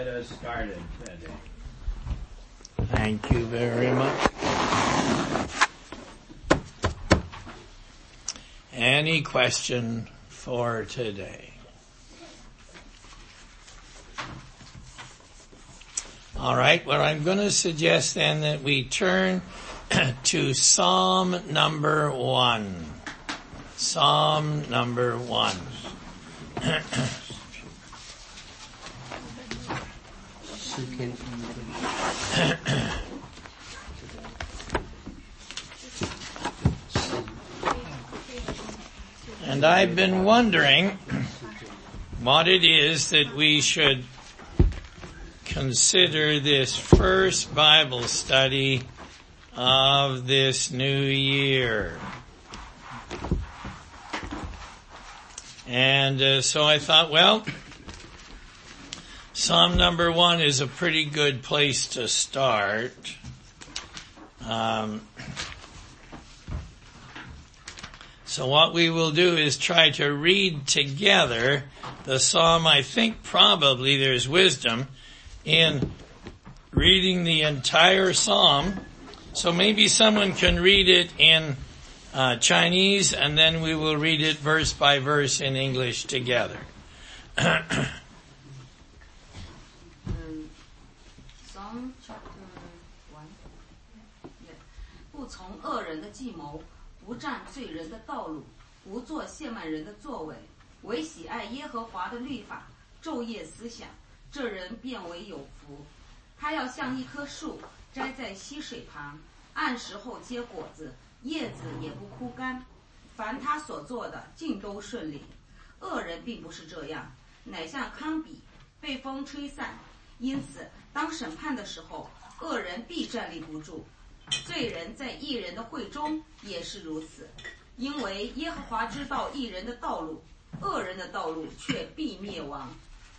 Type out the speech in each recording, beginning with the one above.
Get us started today. Thank you very much. Any question for today? All right, well, I'm going to suggest then that we turn to Psalm number 1. Psalm number 1. And I've been wondering what it is that we should consider this first Bible study of this new year. And so I thought, well, Psalm number 1 is a pretty good place to start. So what we will do is try to read together the psalm. I think probably there's wisdom in reading the entire psalm. So maybe someone can read it in Chinese, and then we will read it verse by verse in English together. Psalm chapter 1. 不从恶人的计谋，不占罪人的道路，不做亵慢人的作为，唯喜爱耶和华的律法，昼夜思想，这人便为有福。他要像一棵树栽在溪水旁，按时候结果子，叶子也不枯干。凡他所做的，尽都顺利。恶人并不是这样，乃像糠秕，被风吹散。因此，当审判的时候，恶人必站立不住。罪人在义人的会中也是如此，因为耶和华知道义人的道路，恶人的道路却必灭亡。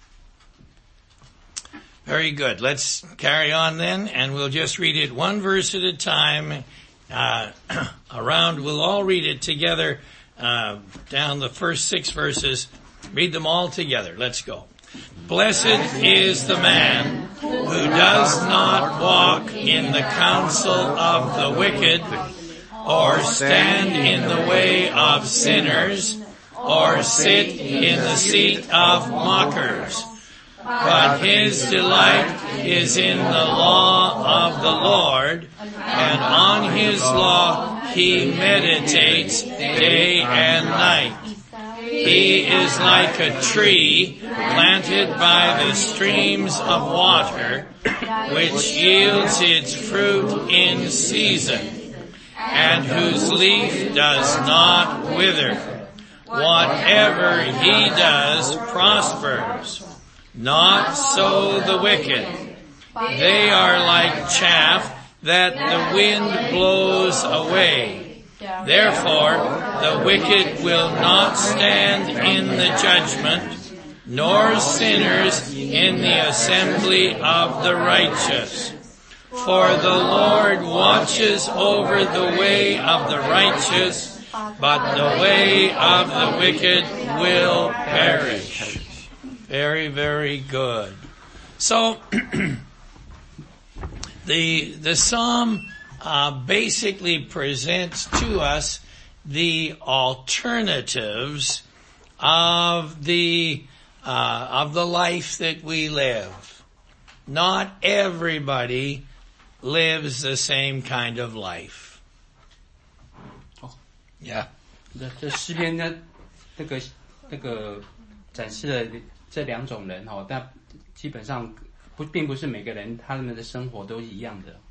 Very good. Let's carry on then, and we'll just read it one verse at a time. We'll all read it together, down the first 6 verses. Read them all together. Let's go. Blessed is the man who does not walk in the counsel of the wicked, or stand in the way of sinners, or sit in the seat of mockers. But his delight is in the law of the Lord, and on his law he meditates day and night. He is like a tree planted by the streams of water, which yields its fruit in season, and whose leaf does not wither. Whatever he does prospers. Not so the wicked. They are like chaff that the wind blows away. Therefore, the wicked will not stand in the judgment, nor sinners in the assembly of the righteous. For the Lord watches over the way of the righteous, but the way of the wicked will perish. Very, very good. So, the psalm basically presents to us the alternatives of the life that we live. Not everybody lives the same kind of life. Yeah. 这诗篇呢，这个展示了这两种人哦，但基本上并不是每个人他们的生活都一样的。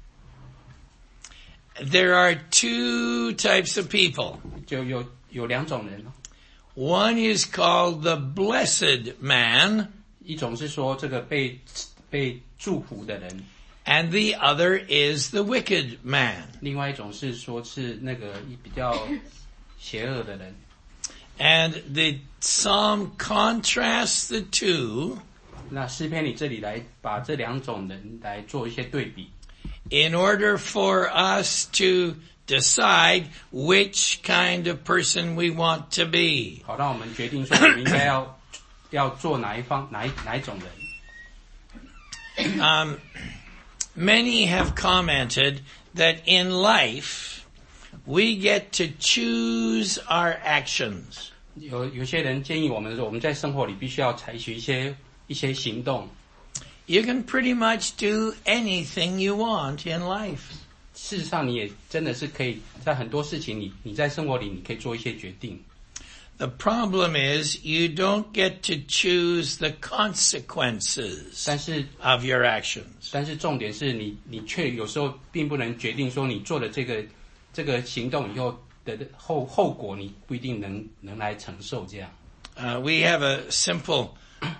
There are 2 types of people. 就有两种人。 One is called the blessed man. 一种是说这个被祝福的人。 And the other is the wicked man. 另外一种是说是那个比较邪恶的人。 And the psalm contrasts the 2. 那诗篇里这里来把这两种人来做一些对比。 In order for us to decide which kind of person we want to be. 好，让我们决定说我们应该要做哪一种人。 Many have commented that in life we get to choose our actions. 有些人建议我们说，我们在生活里必须要采取一些行动。 You can pretty much do anything you want in life. 事实上，你也真的是可以在很多事情你在生活里你可以做一些决定。 The problem is you don't get to choose the consequences 但是 of your actions. 但是重点是你却有时候并不能决定说你做的这个行动以后的后果，你不一定能来承受这样。 We have a simple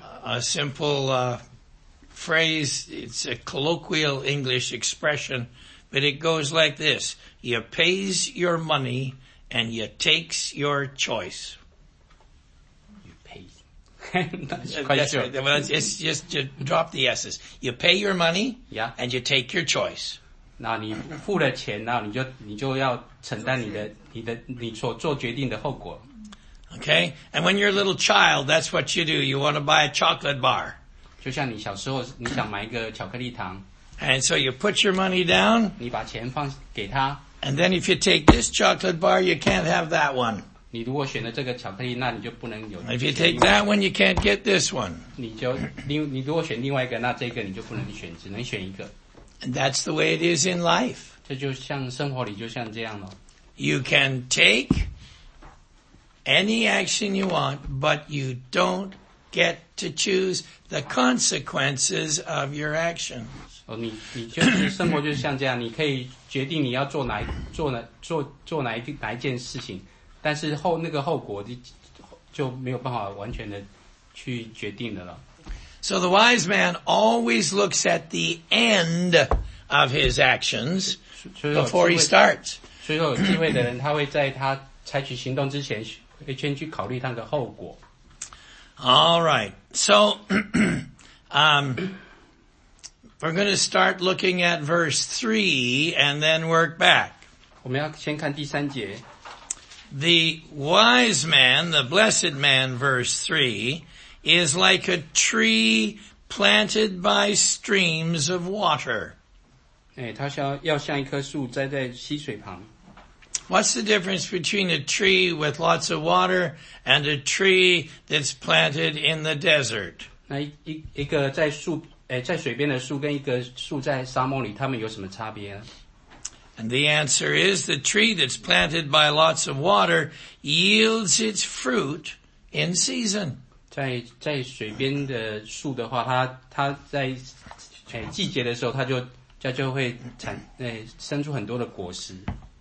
phrase. It's a colloquial English expression, but it goes like this: you pays your money and you takes your choice. That's quite That's sure. right. Well, it's just you drop the S's. You pay your money, Yeah. and you take your choice. 那你付了钱，然后你就要承担你所做决定的后果。 Okay? And when you're a little child, that's what you do. You want to buy a chocolate bar. 就像你小时候你想买一个巧克力糖， And so you put your money down, 你把钱放给他， and then if you take this chocolate bar, you can't have that one. 你如果选了这个巧克力，那你就不能有。 If you take that one, you can't get this one. 你如果选另外一个，那这个你就不能选，只能选一个。 And that's the way it is in life. 这就像生活里就像这样咯。 You can take any action you want, but you don't get to choose the consequences of your actions. 你就是生活就是像这样，你可以决定你要做哪一件事情，但是那个后果就没有办法完全的去决定的了。 So the wise man always looks at the end of his actions before he starts. 所以说有智慧的人，他会在他采取行动之前，会先去考虑他的后果。 All right. So, we're going to start looking at verse 3 and then work back. 我们要先看第3节。 The wise man, the blessed man, verse 3, is like a tree planted by streams of water. 他要像一棵树栽在溪水旁。 What's the difference between a tree with lots of water and a tree that's planted in the desert? 那一个在水边的树跟一个树在沙漠里，它们有什么差别呢？ And the answer is the tree that's planted by lots of water yields its fruit in season. 在水边的树的话，它在季节的时候，它就会生出很多的果实。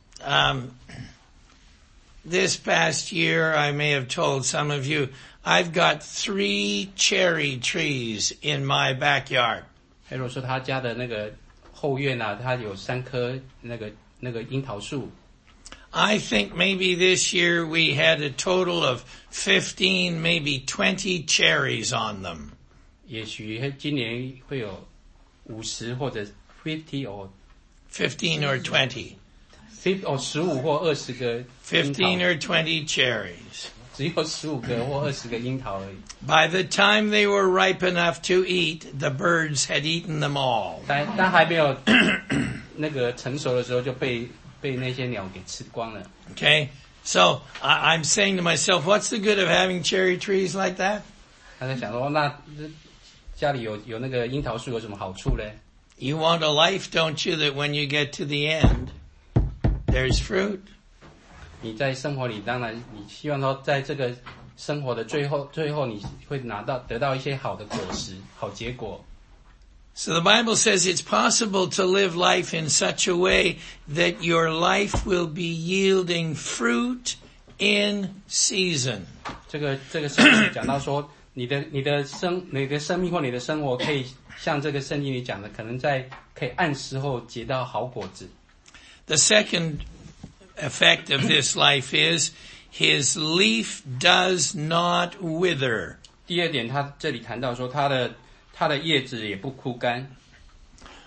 This past year, I may have told some of you, I've got 3 cherry trees in my backyard. 如果说他家的那个后院啊，他有3棵那个樱桃树。 I think maybe this year we had a total of 15, maybe 20 cherries on them. 也许今年会有50或者50 or 15 or 20. 15或20个樱桃。 15 or 20 cherries. 只有15个或20个樱桃而已。 By the time they were ripe enough to eat, the birds had eaten them all. 但还没有那个成熟的时候，就被那些鸟给吃光了。 Okay? So, I'm saying to myself, what's the good of having cherry trees like that? 他在想说，那家里有那个樱桃树有什么好处呢？ You want a life, don't you, that when you get to the end, there's fruit. 你在生活里，当然你希望说，在这个生活的最后你会得到一些好的果实、好结果。 So the Bible says it's possible to live life in such a way that your life will be yielding fruit in season. 这个圣经讲到说，你的生命或你的生活可以像这个圣经里讲的，可能可以按时候结到好果子。 The second effect of this life is his leaf does not wither. 第二点，他这里谈到说，他的叶子也不枯干。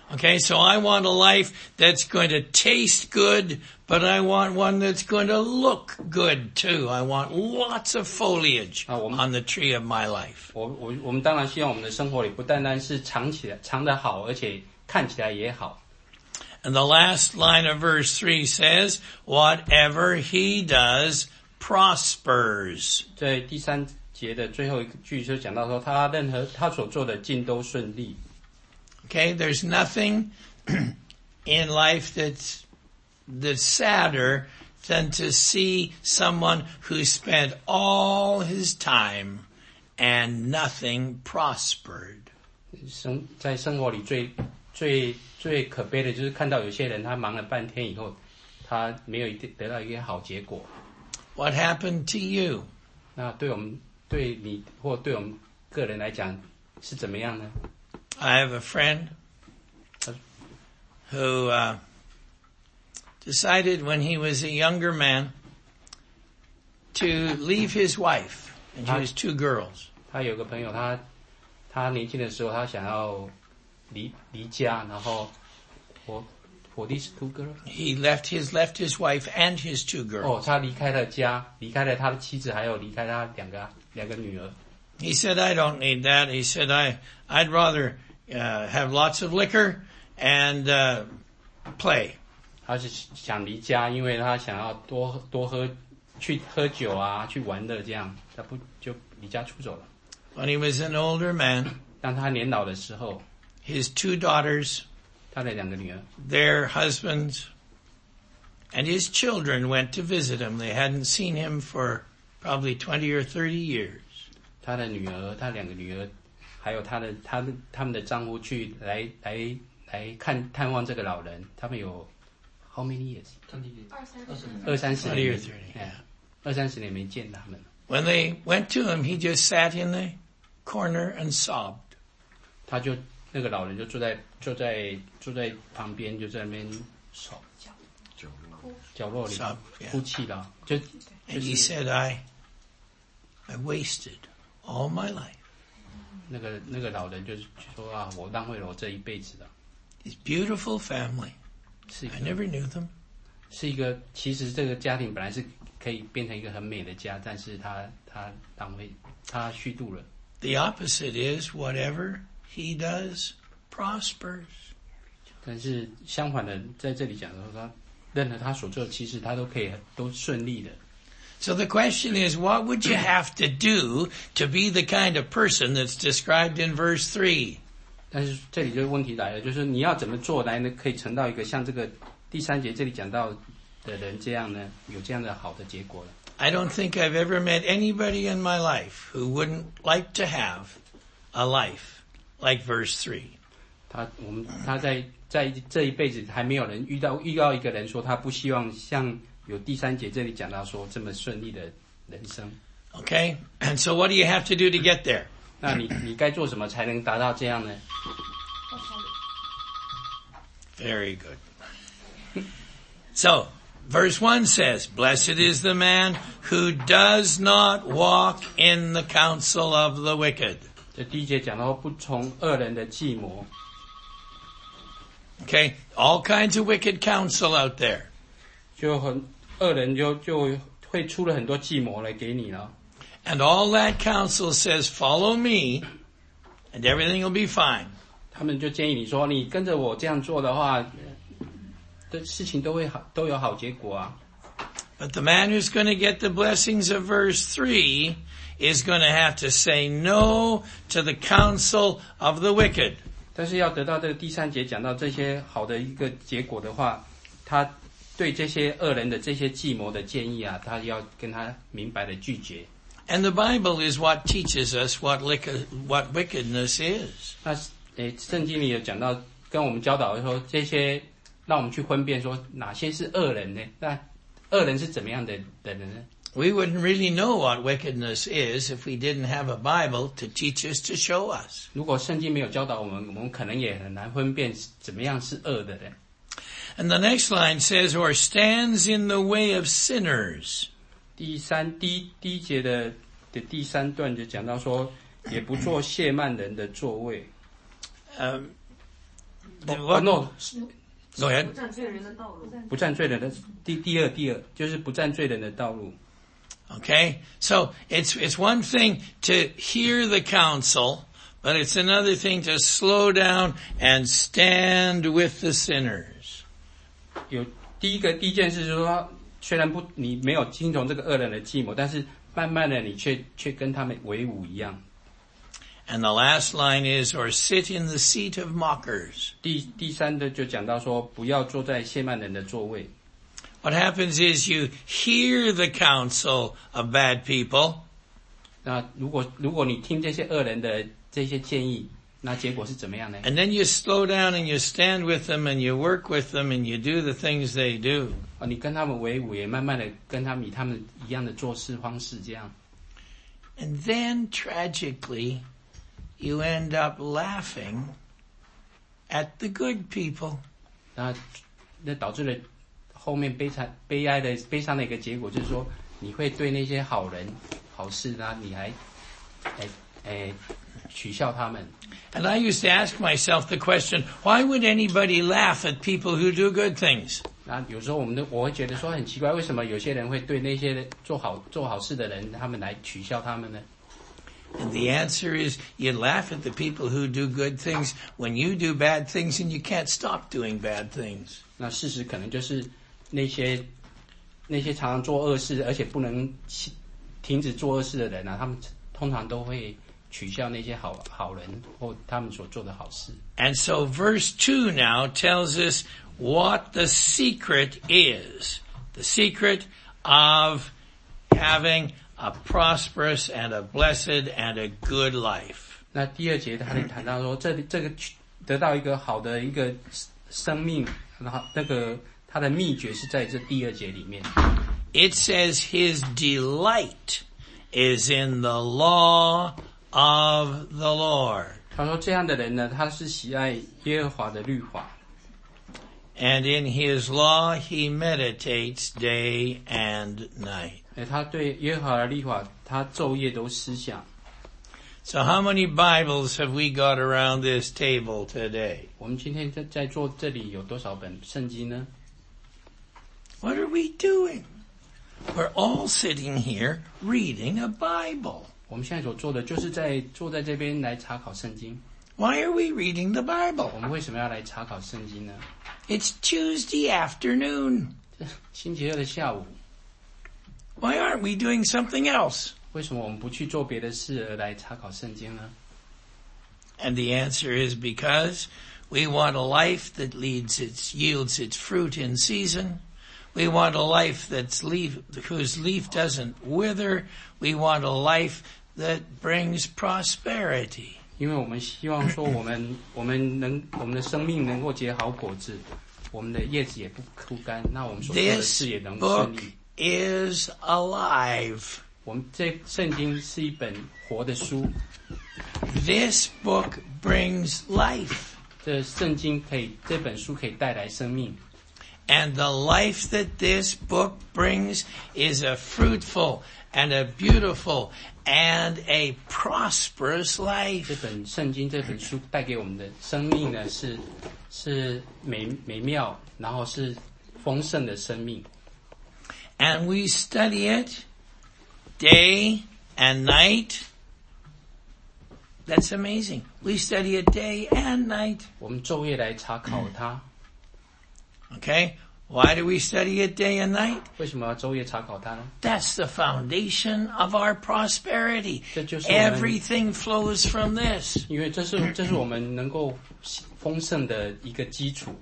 Okay, so I want a life that's going to taste good, but I want one that's going to look good too. I want lots of foliage on the tree of my life. 我们当然希望我们的生活里不单单是尝得好，而且看起来也好。 And the last line of verse 3 says, whatever he does prospers. 在第3节的最后一句就讲到说，他任何他所做的尽都顺利。 Okay, there's nothing in life that's sadder than to see someone who spent all his time and nothing prospered. 在生活里最可悲的就是看到有些人他忙了半天以后，他没有得到一个好结果。 What happened to you? 那对你或对我们个人来讲是怎么样呢？ I have a friend who decided when he was a younger man to leave his wife, and he was 2 girls. 他有个朋友，他年轻的时候，他想要离家，然后for these 2 girls. He left his wife and his 2 girls. 他离开了家，离开了他的妻子，还有离开他两个女儿。 He said, I don't need that. He said, I'd rather have lots of liquor and play. 他是想离家，因为他想要多喝，去喝酒啊，去玩乐这样，他不就离家出走了。 When he was an older man, 当他年老的时候， his 2 daughters, 他的2个女儿， their husbands, and his children went to visit him. They hadn't seen him for probably 20 or 30 years. 他的女儿，他2个女儿，还有他们的丈夫去来探望这个老人，他们有 how many years？ 20-30年，20-30年没见他们。 When they went to him, he just sat in the corner and sobbed. 他就那个老人就坐在旁边，就在那边角落里哭泣了，就 And he said, I wasted all my life. 那个老人就是说啊，我浪费了我这一辈子了。 His beautiful family. I never knew them. 是一个，其实这个家庭本来是可以变成一个很美的家，但是他浪费，他虚度了。 The opposite is whatever he does prospers. 但是相反的，在这里讲说，他任何他所做的，其实他都顺利的。 So the question is, what would you have to do to be the kind of person that's described in verse 3? 但是这里就问题来了，就是你要怎么做来呢？可以成到一个像这个第3节这里讲到的人这样呢，有这样的好的结果了。 I don't think I've ever met anybody in my life who wouldn't like to have a life like verse 3. 他在这一辈子还没有人遇到一个人说他不希望像有第3节这里讲到说这么顺利的人生。 Okay? And so what do you have to do to get there? 那你该做什么才能达到这样呢？ Very good. So, verse 1 says, Blessed is the man who does not walk in the counsel of the wicked. 这第1节讲到不从恶人的计谋。 Okay? All kinds of wicked counsel out there. 就恶人就会出了很多计谋来给你了。 And all that counsel says, follow me, and everything will be fine. 他们就建议你说，你跟着我这样做的话，的事情都有好结果啊。 But the man who's going to get the blessings of verse 3 is going to have to say no to the counsel of the wicked. 但是要得到这个第3节讲到这些好的一个结果的话，他对这些恶人的这些计谋的建议啊，他要跟他明白的拒绝。 And the Bible is what teaches us what wickedness is. 那圣经里有讲到，跟我们教导说这些，让我们去分辨说哪些是恶人呢？那恶人是怎么样的人呢？ We wouldn't really know what wickedness is if we didn't have a Bible to teach us, to show us. 如果圣经没有教导我们可能也很难分辨怎么样是恶的人。 And the next line says, or stands in the way of sinners. 第一节的第3段就讲到说，也不做亵慢人的座位。 What? no， Go ahead. 不占罪人的道路。 不占罪人的第二就是不占罪人的道路。 Okay? So it's one thing to hear the counsel, but it's another thing to slow down and stand with the sinners. 有第一件事就是说，虽然你没有听从这个恶人的计谋，但是慢慢的你却跟他们为伍一样。 And the last line is, or sit in the seat of mockers. 第三的就讲到说，不要坐在亵慢人的座位。 What happens is you hear the counsel of bad people. 那如果你听这些恶人的这些建议，那结果是怎么样呢？ And then you slow down and you stand with them and you work with them and you do the things they do. 你跟他们为伍，也慢慢的跟他们以他们一样的做事方式这样。 And then tragically, you end up laughing at the good people. 那导致了后面悲伤的一个结果，就是说你会对那些好人好事呢，你还取笑他们。 And I used to ask myself the question, why would anybody laugh at people who do good things? 那有时候我会觉得说很奇怪，为什么有些人会对那些做好事的人，他们来取笑他们呢？ And the answer is, you laugh at the people who do good things when you do bad things and you can't stop doing bad things. 那事实可能就是那些常常做恶事，而且不能停止做恶事的人啊，他们通常都会取笑那些好人或他们所做的好事。 And so verse 2 now tells us what the secret is. The secret of having a prosperous and a blessed and a good life. 那第二节他就谈到说，这个得到一个好的一个生命，然后那个他的秘诀是在这第二节里面。 It says his delight is in the law of the Lord. 他说这样的人呢，他是喜爱耶和华的律法。 And in his law he meditates day and night. 他对耶和华的律法，他昼夜都思想。 So how many Bibles have we got around this table today? 我们今天在座这里有多少本圣经呢？ What are we doing? We're all sitting here reading a Bible. 我们现在所做的就是坐在这边来查考圣经。 Why are we reading the 我 Bible? 们为什么要来查考圣经呢？ It's Tuesday afternoon. 星期二的下午， Why aren't we doing something else? 为什么我们不去做别的事而来查考圣经呢？ And the answer is because we want a life that yields its fruit in season. We want a life whose leaf doesn't wither. We want a life that brings prosperity. 因为我们希望说我们的生命能够结好果子，我们的叶子也不枯干，那我们所做的 This 事也能顺 book 利。 is alive. 我们这圣经是一本活的书， This book brings life. 这本书可以带来生命。 And the life that this book brings is a fruitful and a beautiful and a prosperous 这 life. 本圣经这本书带给我们的生命呢，是美妙，然后是丰盛的生命。 And we study it day and night. That's amazing. We study it day and night. 我们昼夜来查考它。 Okay? Why do we study it day and night? 为什么要昼夜查考它呢？ That's the foundation of our prosperity. 这就是我们 Everything flows from this. 因为这是我们能够丰盛的一个基础。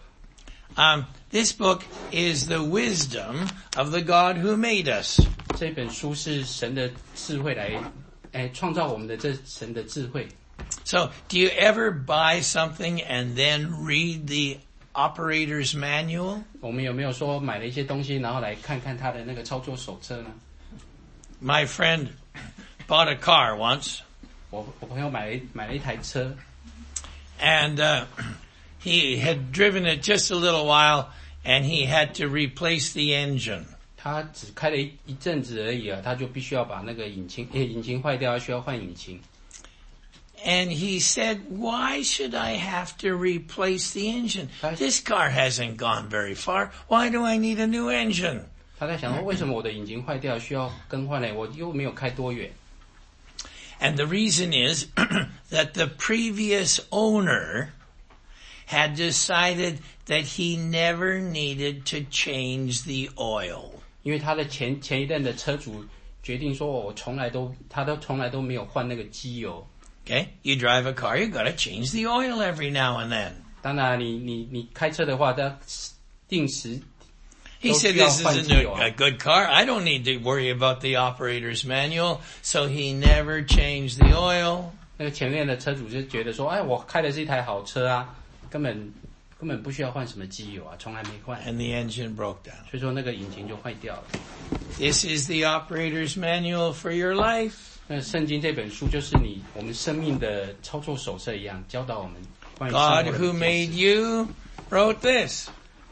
This book is the wisdom of the God who made us. 这本书是神的智慧来创造我们的这神的智慧。 So, do you ever buy something and then read the operator's manual? 我们有没有说买了一些东西，然后来看看它的那个操作手册呢？ My friend bought a car once, 我朋友买了一台车， and he had driven it just a little while, and he had to replace the engine. 他只开了一阵子而已啊，他就必须要把那个引擎坏掉，需要换引擎。 And he said, why should I have to replace the engine? This car hasn't gone very far. Why do I need a new engine? 他在想说，为什么我的引擎坏掉需要更换呢？我又没有开多远。 And the reason is that the previous owner had decided that he never needed to change the oil. 因为他的前一任的车主决定说，他从来都没有换那个机油。 Okay, you drive a car, you got to change the oil every now and then. 当然你开车的话，他定时。 He said this isn't a good car. I don't need to worry about the operator's manual, so he never changed the oil. 那个前面的车主就觉得说，哎，我开的是一台好车啊，根本不需要换什么机油啊，从来没换。 And the engine broke down. 所以说那个引擎就坏掉了。 This is the operator's manual for your life. 那圣经这本书就是我们生命的操作手册一样，教导我们关于生活 God 的 who made you wrote this.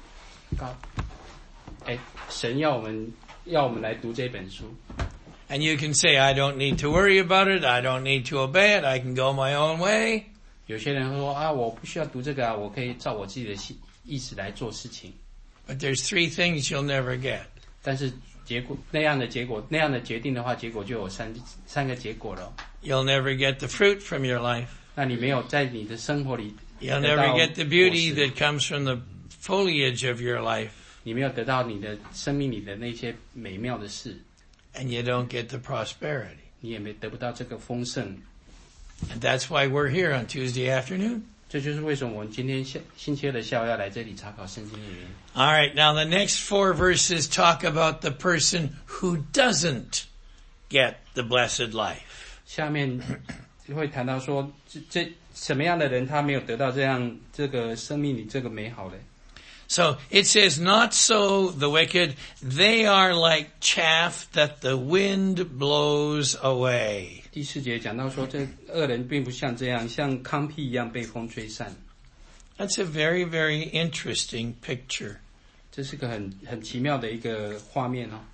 神要我们来读这本书。 And you can say, I don't need to worry about it. I don't need to obey it. I can go my own way. 有些人会说啊，我不需要读这个啊，我可以照我自己的意思来做事情。 But there's 3 things you'll never get. 但是那样的决定的话，结果就有三个结果了。 You'll never get the fruit from your life. 那你没有在你的生活里 You'll never get the beauty that comes from the foliage of your life. 你没有得到你的生命里的那些美妙的事。 And you don't get the prosperity. 你也得不到这个丰盛。 And that's why we're here on Tuesday afternoon. 这就是为什么我们今天星期二的下午要来这里查考圣经的原因。 All right, now the next 4 verses talk about the person who doesn't get the blessed life. 下面会谈到说，这什么样的人他没有得到这个生命里这个美好的。 So it says, not so the wicked, they are like chaff that the wind blows away. 第4节讲到说，这恶人并不像这样，像糠秕一样被风吹散。 That's a very, very interesting picture. 这是个很奇妙的一个画面哦。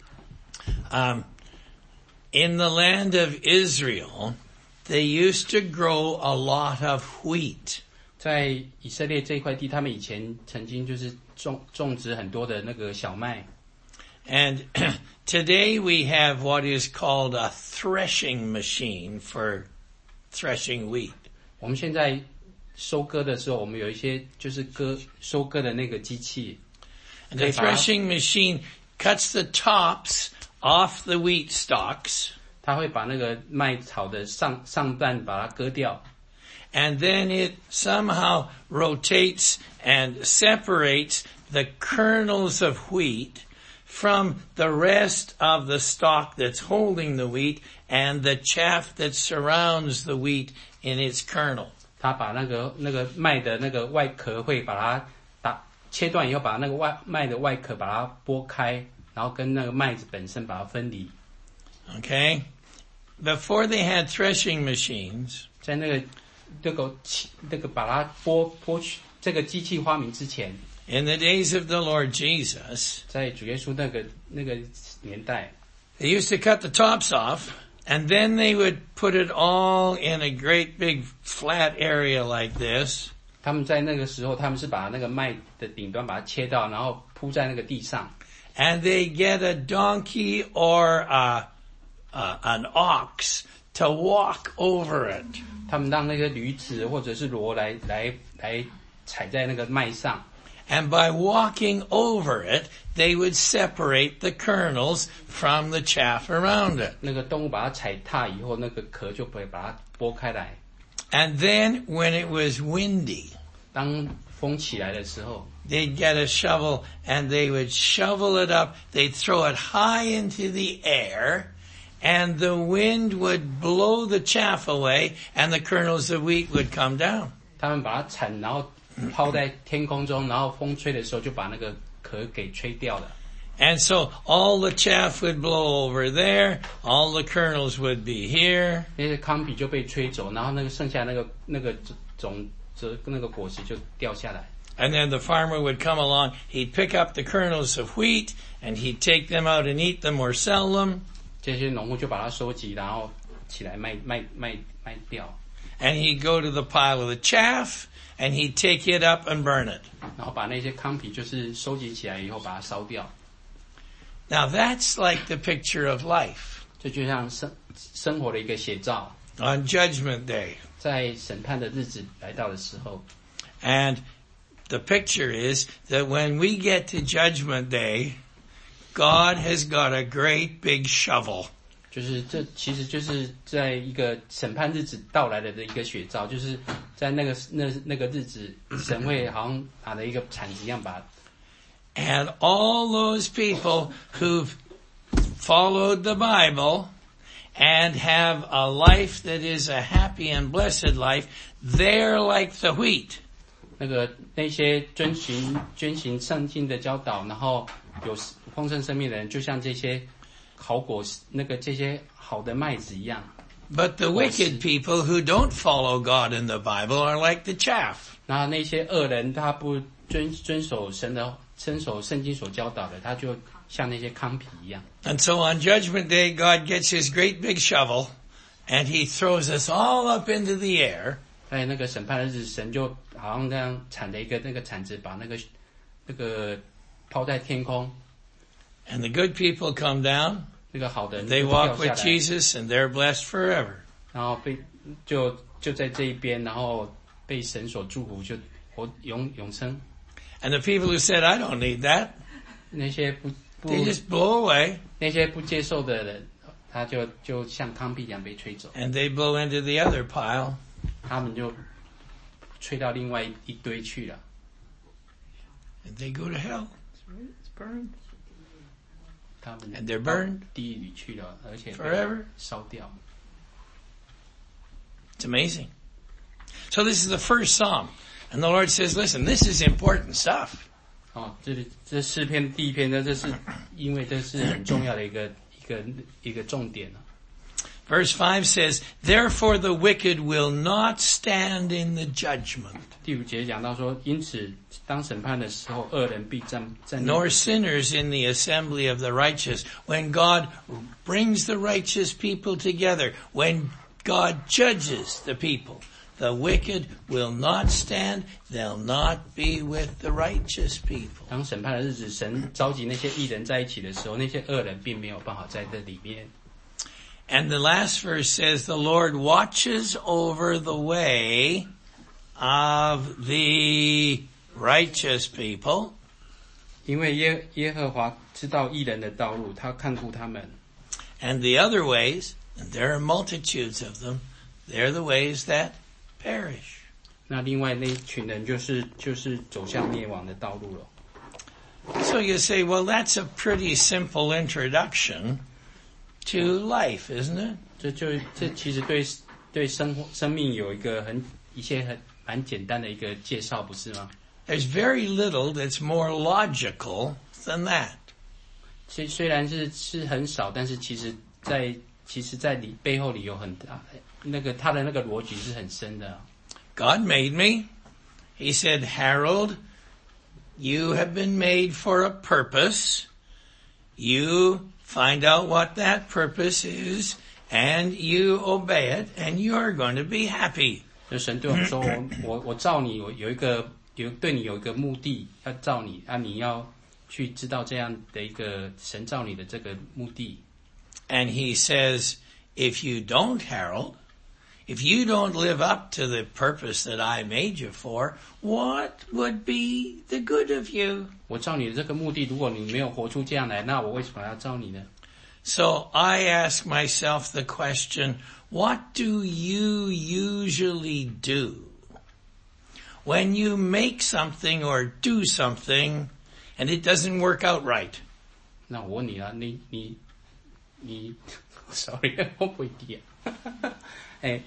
In the land of Israel, they used to grow a lot of wheat. 在以色列这一块地，他们以前曾经就是种植很多的那个小麦。 And today we have what is called a threshing machine for threshing wheat. 我们现在收割的时候，我们有一些就是收割的那个机器。 And the threshing machine cuts the tops off the wheat stalks. 它会把那个麦草的上半把它割掉。 And then it somehow rotates and separates the kernels of wheat from the rest of the stalk that's holding the wheat and the chaff that surrounds the wheat in its kernel. 他把那个麦的那个外壳会把它切断以后，把那个麦的外壳把它剥开，然后跟那个麦子本身把它分离。 Okay? Before they had threshing machines, 在那个把它剥去这个机器发明之前 in the days of the Lord Jesus, 在主耶稣那个年代 they used to cut the tops off, and then they would put it all in a great big flat area like this. 他们在那个时候，他们是把那个麦的顶端把它切到，然后铺在那个地上。 And they get a donkey or an ox to walk over it. 他们让那个驴子或者是骡来踩在那个麦上。 And by walking over it, they would separate the kernels from the chaff around it. 那个动物把它踩踏以后，那个壳就会把它剥开来。 And then when it was windy, 当风起来的时候 they'd get a shovel and they would shovel it up. They'd throw it high into the air, and the wind would blow the chaff away, and the kernels of wheat would come down. 他们把它铲，然后抛在天空中，然后风吹的时候就把那个壳给吹掉了。 And so all the chaff would blow over there, all the kernels would be here. 那些糠秕就被吹走，然后那个剩下那个种子那个果实就掉下来。 And then the farmer would come along, he'd pick up the kernels of wheat, and he'd take them out and eat them or sell them. 这些农户就把它收集，然后起来卖掉。 and he'd go to the pile of the chaff, and he'd take it up and burn it. 然后把那些糠皮就是收集起来以后把它烧掉。 Now that's like the picture of life 这就像生活的一个写照， on Judgment Day. 在审判的日子来到的时候， And the picture is that when we get to Judgment Day, God has got a great big shovel. 就是这其实就是在一个审判日子到来的一个写照，就是在那个日子，神会好像拿了一个铲子一样把。 And all those people who've followed the Bible and have a life that is a happy and blessed life, they're like the wheat. 那些遵循圣经的教导，然后有丰盛生命的人，就像这些好果实，这些好的麦子一样。 But the wicked people who don't follow God in the Bible are like the chaff. 然后那些恶人，他不遵守遵守圣经所教导的，他就像那些糠皮一样。 And so on Judgment Day, God gets his great big shovel and he throws us all up into the air. 在那个审判的日子，神就好像这样铲了一个那个铲子，把那个抛在天空。 And the good people come down. 那个好的人 They 就掉 walk 下 with 来， Jesus and they're blessed forever. 然后就在这一边，然后被神所祝福，就永生。 And the people who said, I don't need that, 那些 they just blow away 那些不接受的人，他就像糠皮一样被吹走， and they blow into the other pile. 他们就吹到另外一堆去了。 And they go to hell. 他们 And they're burned 到地狱里去了，而且被 forever. 烧掉。 It's amazing. So this is the first Psalm. And the Lord says, listen, this is important stuff. 这诗篇第一篇呢，这是因为这是很重要的一个重点啊。 Verse 5 says, therefore the wicked will not stand in the judgment, 第5节讲到说，因此当审判的时候，恶人必站立， nor sinners in the assembly of the righteous. When God brings the righteous people together, when God judges the people, the wicked will not stand. They'll not be with the righteous people. 当审判的日子，神召集那些义人在一起的时候，那些恶人并没有办法在这里面。 And the last verse says, the Lord watches over the way of the righteous people. 因为耶和华知道义人的道路，他看顾他们。 And the other ways, and there are multitudes of them, they're the ways that perish. 那另外那一群人就是走向灭亡的道路了。 So you say, well, that's a pretty simple introduction to life, isn't it? 这其实对生命有一些蛮简单的一个介绍，不是吗？ There's very little that's more logical than that. 虽然是很少，但是其实在背后里有很大他的那个逻辑是很深的。 God made me. He said, Harold, you have been made for a purpose. You find out what that purpose is, and you obey it, and you're going to be happy. 就神对我们说，我造你对你有一个目的，要造你啊，你要去知道这样的一个神造你的这个目的。 And he says, if you don't, Harold, if you don't live up to the purpose that I made you for, what would be the good of you? 我造你的这个目的，如果你没有活出这样来，那我为什么要造你呢？ So I ask myself the question, what do you usually do when you make something or do something and it doesn't work out right? 那我问你啊，你 ，sorry， 我不会记啊。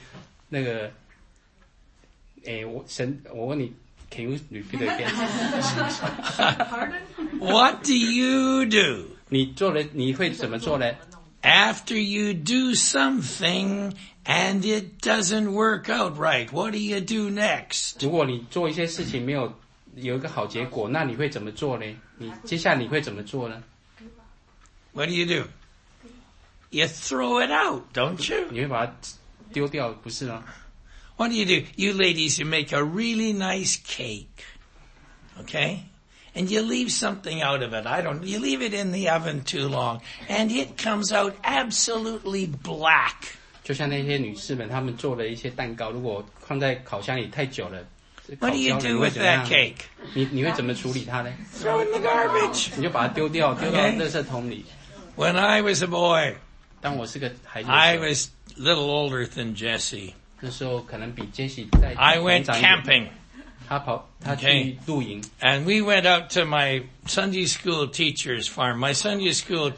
我问你 ，Can you repeat again? Pardon? What do you do? 你会怎么做呢？ After you do something and it doesn't work out right, what do you do next? 如果你做一些事情有一个好结果，那你会怎么做呢？你接下来你会怎么做呢？ What do you do? You throw it out, don't you? 你会把它丢掉，不是吗？ What do? You ladies, you make a really nice cake. Okay? And you leave something out of it. You leave it in the oven too long. And it comes out absolutely black. 就像那些女士们，她们做了一些蛋糕，如果放在烤箱里太久了， What do you do with that cake? 你会怎么处理它呢？ Throw it in the garbage. 你就把它丢掉，丢到垃圾桶里。 When I was a boy, 当我是个孩子， I was a little older than Jesse. 那时候可能比杰西在 I went 长一点 camping. 他去露营。 And we went out to my Sunday school teacher's farm. My Sunday school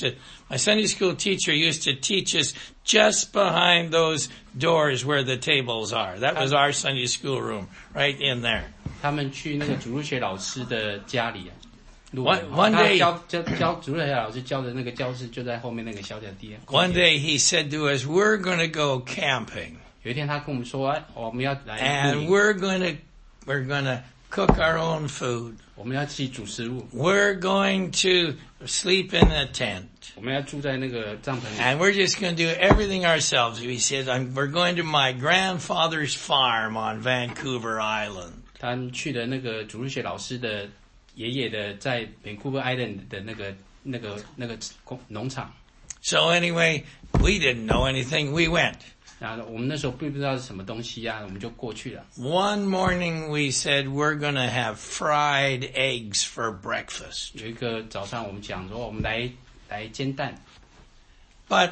teacher used to teach us just behind those doors where the tables are. That was our Sunday school room, right in there. 他们去那个主日学老师的家里啊，露营。 One day, 教主日学老师教的那个教室就在后面那个小地。 one day he said to us, "We're going to go camping." 有一天他跟我们说，我们要来 And 露营， we're going to cook our own food. 我们要自己煮食物， We're going to sleep in a tent. 我们要住在那个帐篷里。 And we're just going to do everything ourselves. He said, we're going to my grandfather's farm on Vancouver Island. 他们去的那个主日学老师的爷爷的在 Vancouver Island 的那个农场。 So anyway, we didn't know anything. We went. 然后我们那时候并不知道是什么东西啊，我们就过去了。 One morning we said we're going to have fried eggs for breakfast. 有一个早上我们讲说，我们来煎蛋。 But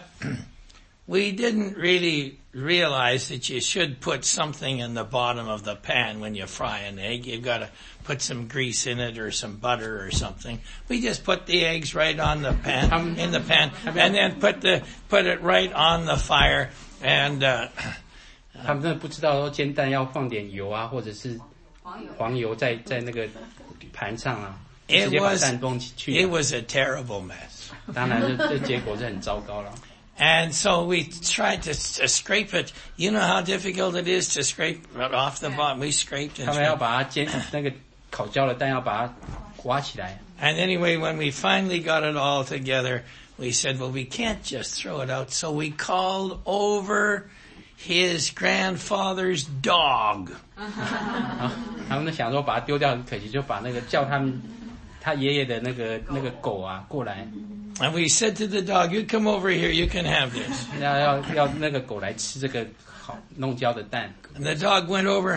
we didn't really realize that you should put something in the bottom of the pan when you fry an egg. You've got to put some grease in it or some butter or something. We just put the eggs right on the pan, in the pan, and then put it right on the fire. And 他们真的不知道说煎蛋要放点油啊，或者是黄油在那个盘上啊，直接把蛋放进去。 it was a terrible mess. 当然这结果是很糟糕了。 And so we tried to scrape it. You know how difficult it is to scrape right off the bottom. We scraped and 他们要 scraped. 把它煎那个烤焦的蛋要把它刮起来。 And anyway, when we finally got it all together, we said, well, we can't just throw it out. So we called over his grandfather's dog. 他们想说把它丢掉很可惜，就把那个叫他爷爷的那个狗啊过来， And we said to the dog, you come over here, you can have this. 要那个狗来吃这个好弄焦的蛋。 And the dog went over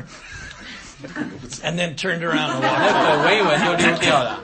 and then turned around and 那 walked. 狗闻一闻就溜掉了。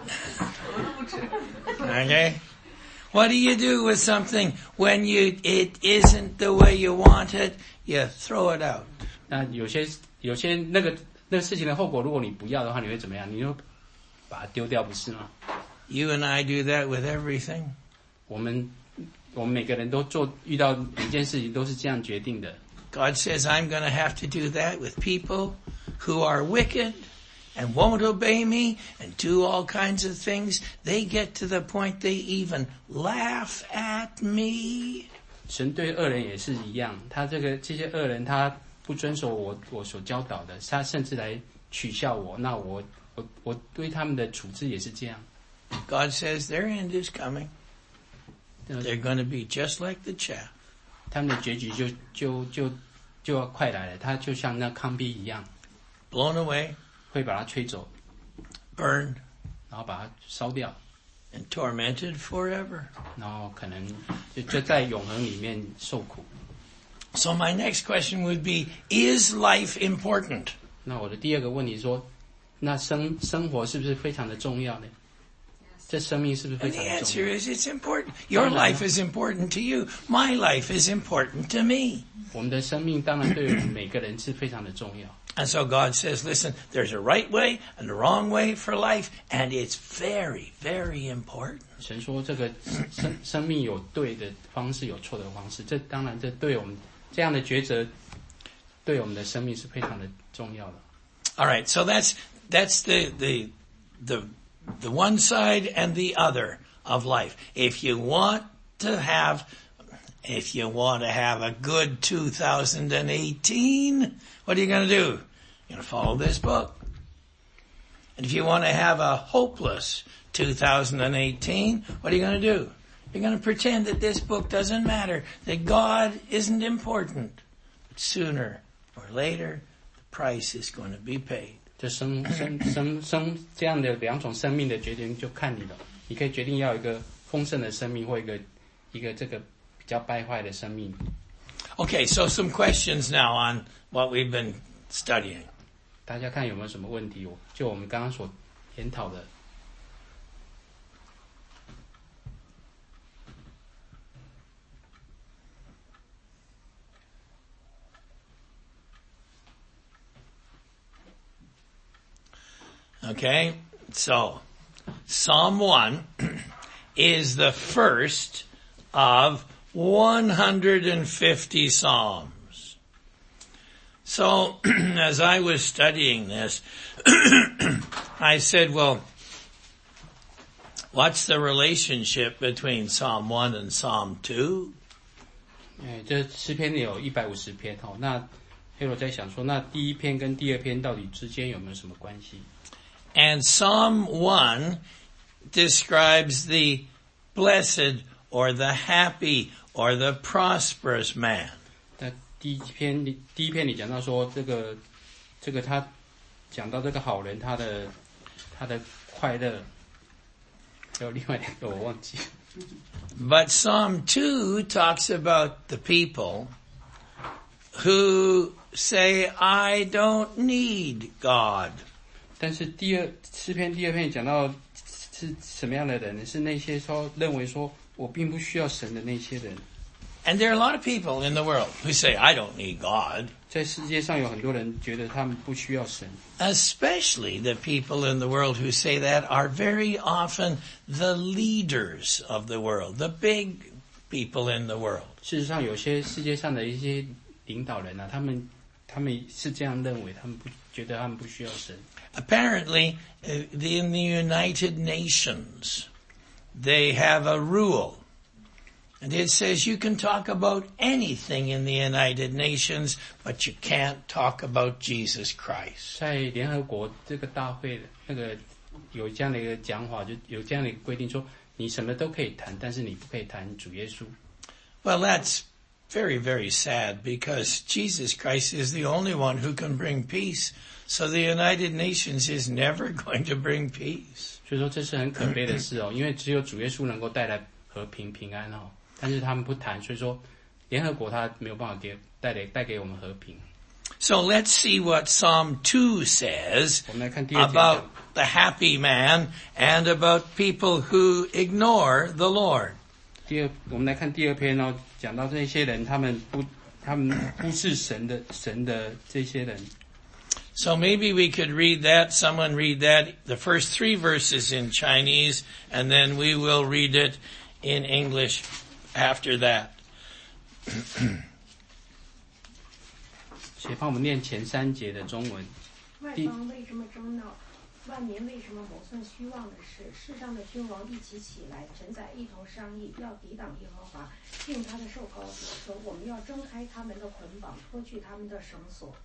Okay? What do you do with something when it isn't the way you want it? You throw it out. 那有些那个事情的后果，如果你不要的话，你会怎么样？你就把它丢掉，不是吗？ You and I do that with everything. 我们每个人都遇到每件事情都是这样决定的。 God says, I'm going to have to do that with people who are wicked and won't obey me and do all kinds of things. They get to the point they even laugh at me. 神对恶人也是一样，他这些恶人他不遵守我所教导的，他甚至来取笑我。那我对他们的处置也是这样。 God says their end is coming. They're going to be just like the chaff. 他们的结局就要快来了，他就像那糠秕一样， Blown away, 会把它吹走， burned, 然后把它烧掉， and tormented forever. 然后可能就在永恒里面受苦。 So my next question would be, is life important? 那我的第二个问题说，那生活是不是非常的重要呢？这生命是不是非 And 常 the 的 answer 重要？ is it's important. Your life is important to you. My life is important to me. 我们的生命当然对我们每个人是非常的重要。 And so God says, listen, there's a right way and a wrong way for life, and it's very, very important. 神说这个生命有对的方式，有错的方式。这当然，这对我们这样的抉择，对我们的生命是非常的重要的。 All right, so that's the one side and the other of life. If you want to have a good 2018, what are you going to do? You're going to follow this book. And if you want to have a hopeless 2018, what are you going to do? You're going to pretend that this book doesn't matter, that God isn't important. But sooner or later, the price is going to be paid. 这这样的两种生命的决定就看你了。你可以决定要一个丰盛的生命，或一个这个比较败坏的生命。 Okay, so some questions now on what we've been studying. 大家看有没有什么问题？就我们刚刚所研讨的。 Okay, so Psalm 1 is the first of 150 Psalms. So, as I was studying this, I said, well, what's the relationship between Psalm 1 and Psalm 2? 这诗篇有150篇哦。那黑罗在想说，那第一篇跟第二篇到底之间有没有什么关系？ And Psalm 1 describes the blessed or the happy or the prosperous man. 那第一篇你讲到说这个他讲到这个好人他的快乐，还有另外两个我忘记。 But Psalm 2 talks about the people who say, I don't need God. 但是诗篇第二篇讲到是什么样的人呢？是那些认为说我并不需要神的那些人。 And there are a lot of people in the world who say, I don't need God. 在世界上有很多人觉得他们不需要神。 Especially the people in the world who say that are very often the leaders of the world, the big people in the world. 事实上，有些世界上的一些领导人啊，他们是这样认为，他们觉得他们不需要神。 Apparently, in the United Nations, they have a rule. And it says you can talk about anything in the United Nations, but you can't talk about Jesus Christ. 在联合国这个大会那个有这样的一个讲法，就有这样的一个规定说，你什么都可以谈，但是你不可以谈主耶稣。 Well, that's very, very sad because Jesus Christ is the only one who can bring peace. So the United Nations is never going to bring peace. 所以说这是很可悲的事哦，因为只有主耶稣能够带来和平平安哦，但是他们不谈，所以说联合国它没有办法带给我们和平。 So let's see what Psalm 2 says 我们来看第二节 about the happy man and about people who ignore the Lord. 我们来看第二篇哦，讲到这些人，他们忽视神的这些人。 So maybe we could read that, someone read that, the first 3 verses in Chinese, and then we will read it in English after that. 请帮我们念前3节的中文。 外邦为什么争闹？万民为什么谋算虚妄的事？世上的君王一起起来，臣宰一同商议，要抵挡耶和华，定他的受膏者，说我们要挣开他们的捆绑，脱去他们的绳索。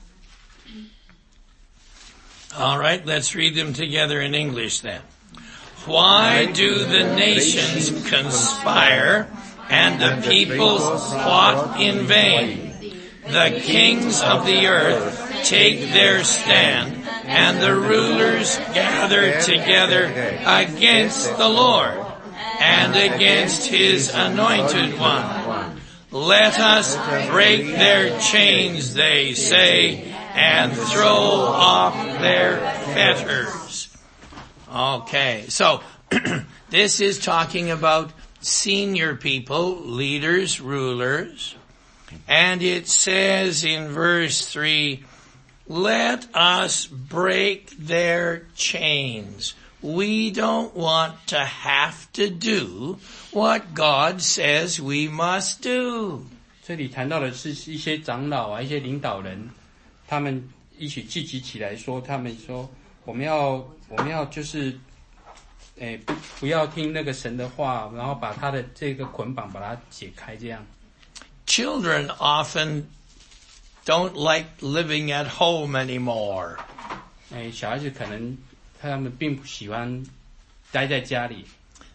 All right, let's read them together in English then. Why do the nations conspire and the peoples plot in vain? The kings of the earth take their stand, and the rulers gather together against the Lord and against his anointed one. Let us break their chains, they say, and throw off their fetters. Okay, so this is talking about senior people, leaders, rulers. And it says in verse 3, let us break their chains. We don't want to have to do what God says we must do. 这里谈到的是一些长老啊，一些领导人，他们一起聚集起来说，他们说我们要就是不要听那个神的话，然后把他的这个捆绑把它解开这样。 Children often don't like living at home anymore. 小孩子可能他们并不喜欢待在家里。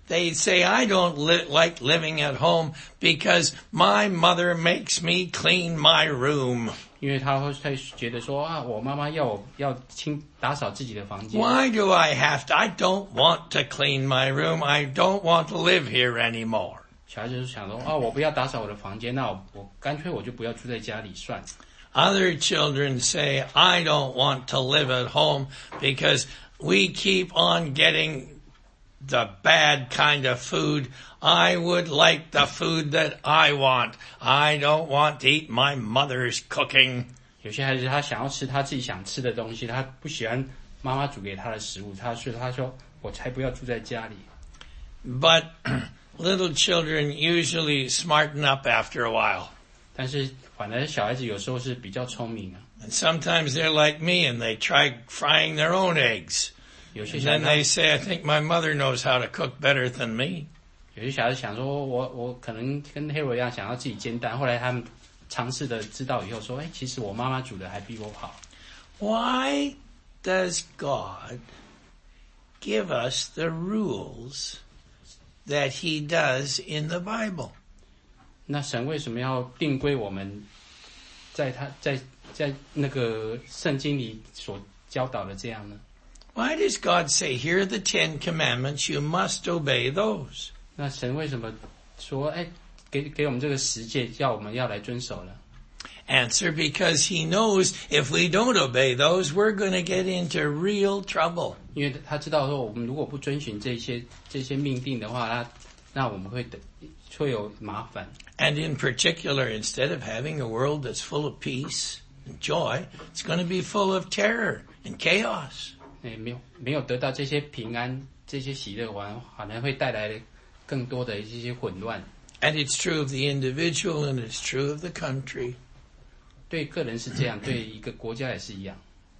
They say, I don't like living at home because my mother makes me clean my room. 因为他会觉得说啊，我妈妈要我要打扫自己的房间。 Why do I have to? I don't want to clean my room. I don't want to live here anymore. 小孩子就想说啊，我不要打扫我的房间，那我干脆我就不要住在家里算了。 Other children say, I don't want to live at home because we keep on getting the bad kind of food. I would like the food that I want. I don't want to eat my mother's cooking. 有些孩子他想要吃他自己想吃的东西，他不喜欢妈妈煮给他的食物，他说我才不要住在家里。 But little children usually smarten up after a while. 但是反而小孩子有时候是比较聪明啊。 And sometimes they're like me and they try frying their own eggs. 有些 And 小孩 then they say, I think my mother knows how to cook better than me. 有些小孩子想说我可能跟黑我一样想要自己煎蛋，后来他们尝试的知道以后说，其实我妈妈煮的还比我好。 Why does God give us the rules that He does in the Bible? 那神为什么要定规我们在那个圣经里所教导的这样呢？ Why does God say, here are the 10 commandments, you must obey those? 那神为什么说，给我们这个十诫，叫我们要来遵守呢？ Answer, because He knows if we don't obey those, we're going to get into real trouble. 因为他知道说，我们如果不遵循这些命定的话，那我们会有麻烦。 And in particular, instead of having a world that's full of peace and joy, it's going to be full of terror and chaos. 没有得到这些平安、这些喜乐，可能会带来更多的一些混乱。 And it's true of the individual and it's true of the country. 对个人是这样，对一个国家也是一样。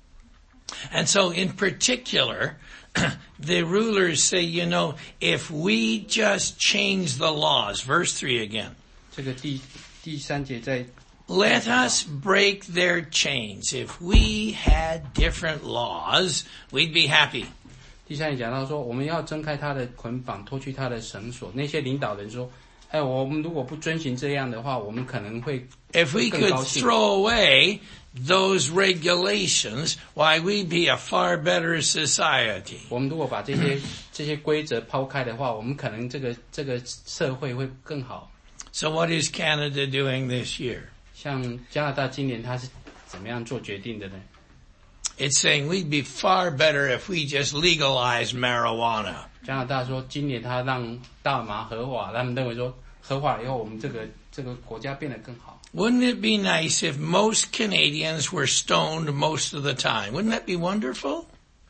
And so in particular, the rulers say, if we just change the laws, verse 3 again. 这个第三节在 Let us break their chains. If we had different laws, we'd be happy. 第三节讲到说，我们要挣开他的捆绑，脱去他的绳索。那些领导人说，我们如果不遵循这样的话，我们可能会 If we could throw away those regulations, why, we'd be a far better society. 我们如果把这些规则抛开的话，我们可能这个社会会更好。 So what is Canada doing this year? 像加拿大今年他是怎么样做决定的呢？ It's saying we'd be far better if we just legalized marijuana. 加拿大说今年他让大麻合法，他们认为说合法以后，我们这个国家变得更好。 Wouldn't it be nice if most Canadians were stoned most of the time? Wouldn't that be wonderful?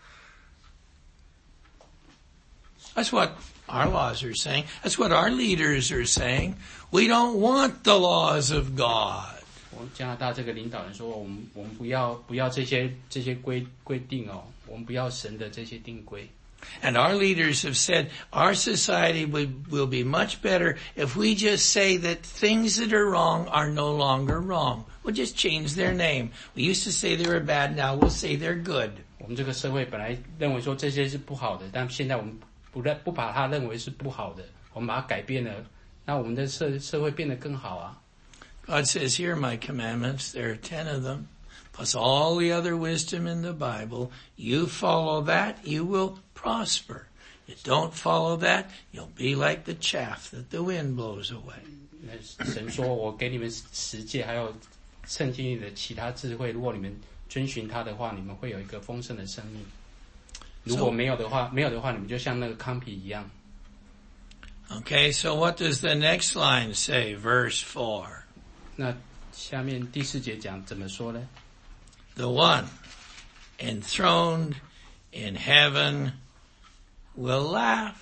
That's what our laws are saying. That's what our leaders are saying. We don't want the laws of God. 我们加拿大这个领导人说，我们不要这些规定哦，我们不要神的这些定规。 And our leaders have said our society will be much better if we just say that things that are wrong are no longer wrong. We'll just change their name. We used to say they were bad, now we'll say they're good. 我们这个社会本来认为说这些是不好的，但现在我们不把它认为是不好的，我们把它改变了，那我们的社会变得更好啊。 God says, here are my commandments. There are 10 of them, plus all the other wisdom in the Bible. You follow that, you will prosper. You don't follow that, you'll be like the chaff that the wind blows away. 神说，我给你们十诫，还有圣经里的其他智慧，如果你们遵循它的话，你们会有一个丰盛的生命。如果没有的话，你们就像那个糠皮一样。 Okay, so what does the next line say, verse 4? 那下面第四节讲怎么说呢？ The one enthroned in heaven will laugh.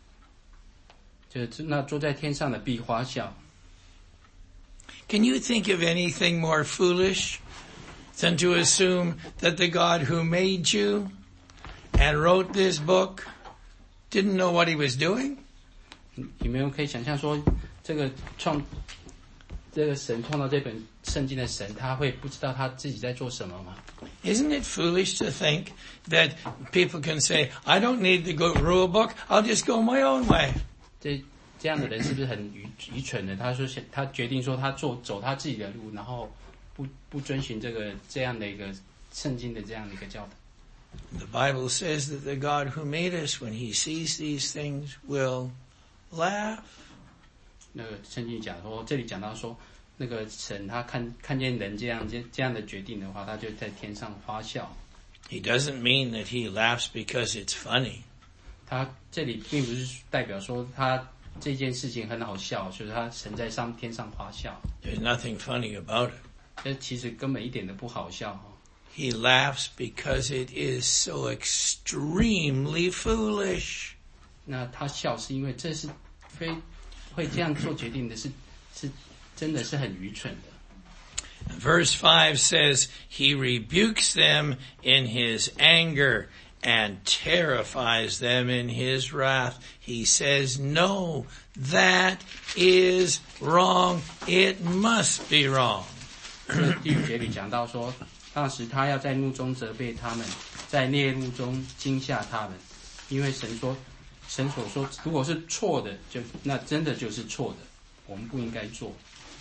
那坐在天上的必欢笑。 Can you think of anything more foolish than to assume that the God who made you and wrote this book didn't know what he was doing? 你们可以想象说，这个这个神创造这本圣经的神，他会不知道他自己在做什么吗？ Isn't it foolish to think that people can say, I don't need the rule book, I'll just go my own way? 这样的人是不是很愚蠢的？他说他决定说他走他自己的路，然后不遵循这样的一个圣经的这样的一个教导。 The Bible says that the God who made us, when he sees these things, will laugh. 那个圣经讲说，这里讲到说，那个神他看见人这样的决定的话，他就在天上发笑。 He doesn't mean that he laughs because it's funny. 他这里并不是代表说他这件事情很好笑，就是他神在天上发笑。 There's nothing funny about it. 这其实根本一点都不好笑。 He laughs because it is so extremely foolish. 那他笑是因为这是会这样做决定的是真的是很愚蠢的。 Verse 5 says, he rebukes them in his anger and terrifies them in his wrath. He says, no, that is wrong. It must be wrong. 第5节里讲到说，当时他要在怒中责备他们，在烈怒中惊吓他们，因为神所说，如果是错的，那真的就是错的，我们不应该做。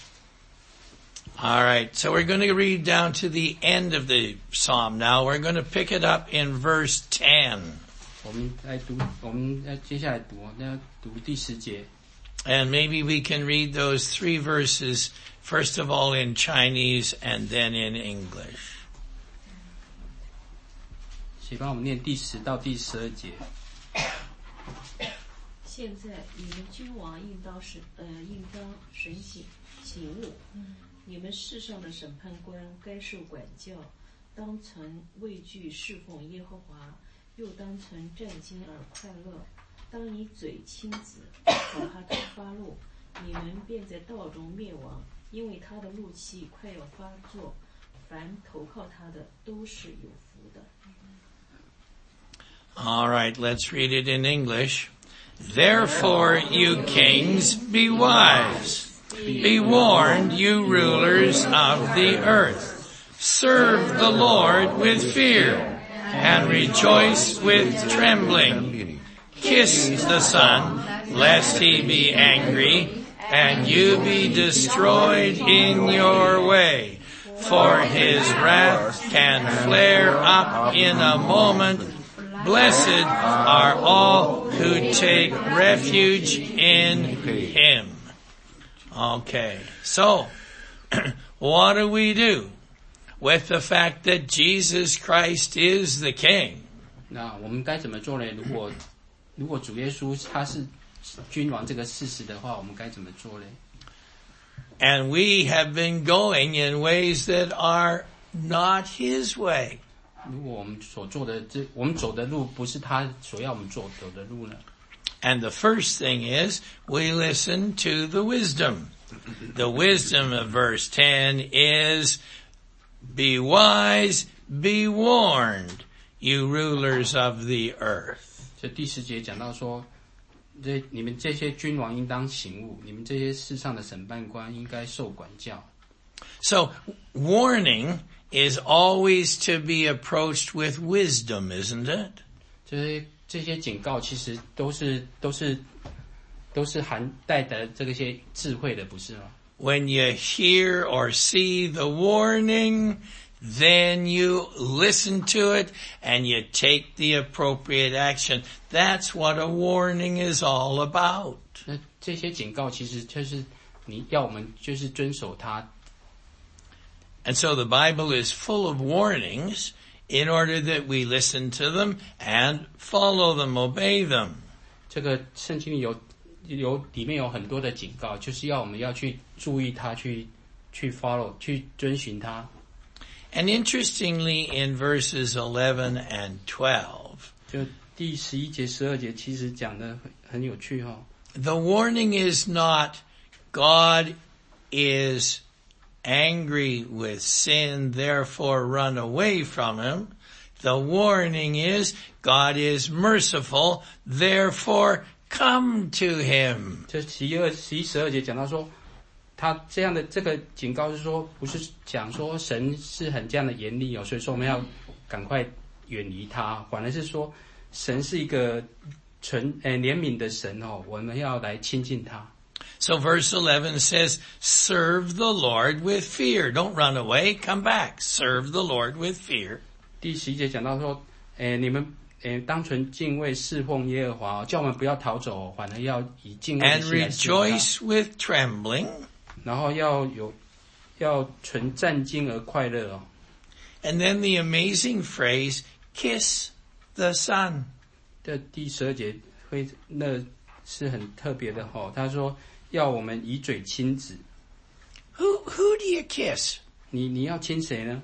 All right, so we're going to read down to the end of the psalm now. We're going to pick it up in verse 10. 我们接下来要读第10节。 And maybe we can read those 3 verses, first of all in Chinese and then in English. 请帮我们念第10到第12节。 现在你们君王应当神醒悟，你们世上的审判官该受管教，当曾畏惧侍奉耶和华，又当曾战惊而快乐。当你嘴亲子，朝他发怒，你们便在道中灭亡，因为他的怒气快要发作。凡投靠他的都是有福的。 All right, let's read it in English. Therefore, you kings, be wise. Be warned, you rulers of the earth. Serve the Lord with fear and rejoice with trembling. Kiss the Son, lest he be angry and you be destroyed in your way. For his wrath can flare up in a moment. Blessed are all who take refuge in him. Okay, so what do we do with the fact that Jesus Christ is the King? 那我们该怎么做呢？如果主耶稣他是君王这个事实的话，我们该怎么做呢？ And we have been going in ways that are not his way. 如果我们我们走的路不是他所要我们走的路呢？ And the first thing is we listen to the wisdom. The wisdom of verse 10 is, be wise, be warned, you rulers of the earth. 这第10节讲到说，你们这些君王应当醒悟，你们这些世上的审判官应该受管教。 So warning is always to be approached with wisdom, isn't it? 这些警告其实都是含带的这些智慧的，不是吗？ When you hear or see the warning, then you listen to it and you take the appropriate action. That's what a warning is all about. 那这些警告其实就是你要我们就是遵守它。 And so the Bible is full of warnings in order that we listen to them and follow them, obey them. 这个圣经里里面有很多的警告，就是要我们要去注意它，去 follow， 去遵循它。 And interestingly, in verses 11 and 12, 就第11节、12节其实讲的很有趣哈。 The warning is not God is angry with sin, therefore run away from him. The warning is God is merciful, therefore come to him. 这11、12节讲到说， 他这样的这个警告是说，不是讲说神是很这样的严厉哦，所以说我们要赶快远离他，反而是说神是一个怜悯的神哦，我们要来亲近他。 So verse 11 says, serve the Lord with fear. Don't run away, come back. Serve the Lord with fear. 第11节讲到说，你们当存敬畏侍奉耶和华，叫我们不要逃走，反而要以敬畏的 And 心来侍奉他。 rejoice with trembling. 然后要存战兢而快乐哦。 And then the amazing phrase, kiss the Son. 这第12节那是很特别的哦。他说要我们以嘴亲子。 Who do you kiss? 你要亲谁呢？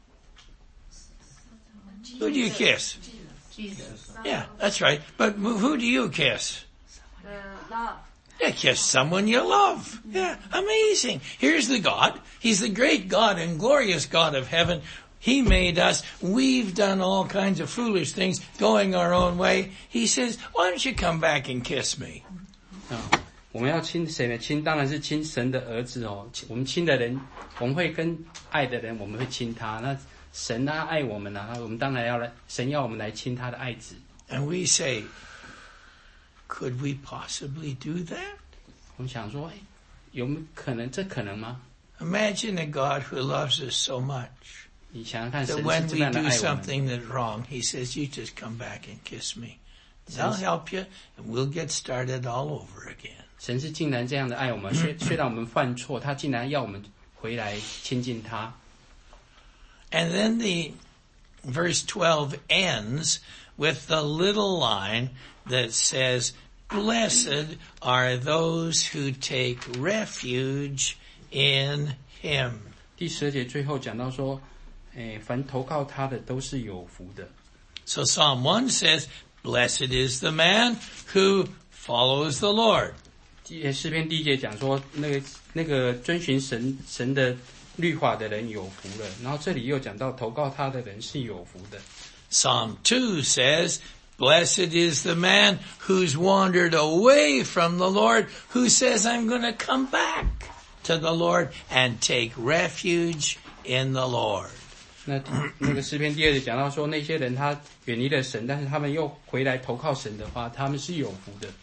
Who do you kiss? Jesus. Yeah, that's right. But who do you kiss? Love. Yeah, kiss someone you love. Yeah, amazing. Here's the God. He's the great God and glorious God of heaven. He made us. We've done all kinds of foolish things, going our own way. He says, why don't you come back and kiss me? 我们要亲谁呢？亲当然是亲神的儿子哦。我们亲的人，我们会跟爱的人，我们会亲他。那神啊爱我们啊，我们当然要来，神要我们来亲他的爱子。 And we say, could we possibly do that? 我们想说，有没有可能？这可能吗？ Imagine a God who loves us so much 你想想看，神 that 是 when 这 we 样的 do 爱我们。 something that's wrong, He says, you just come back and kiss me. I'll help you, and we'll get started all over again. 神是竟然这样的爱我们，虽然我们犯错，他竟然要我们回来亲近他。 And then the verse 12 ends with the little line that says, blessed are those who take refuge in Him. 第12节最后讲到说，凡投靠他的都是有福的。 So Psalm 1 says, blessed is the man who follows the Lord. 诗篇第1节讲说，那个遵循神的律法的人有福了。然后这里又讲到投靠他的人是有福的。 Psalm 2 says, blessed is the man who's wandered away from the Lord, who says, I'm going to come back to the Lord and take refuge in the Lord. 那个诗篇第2节讲到说，那些人他远离了神，但是他们又回来投靠神的话，他们是有福的。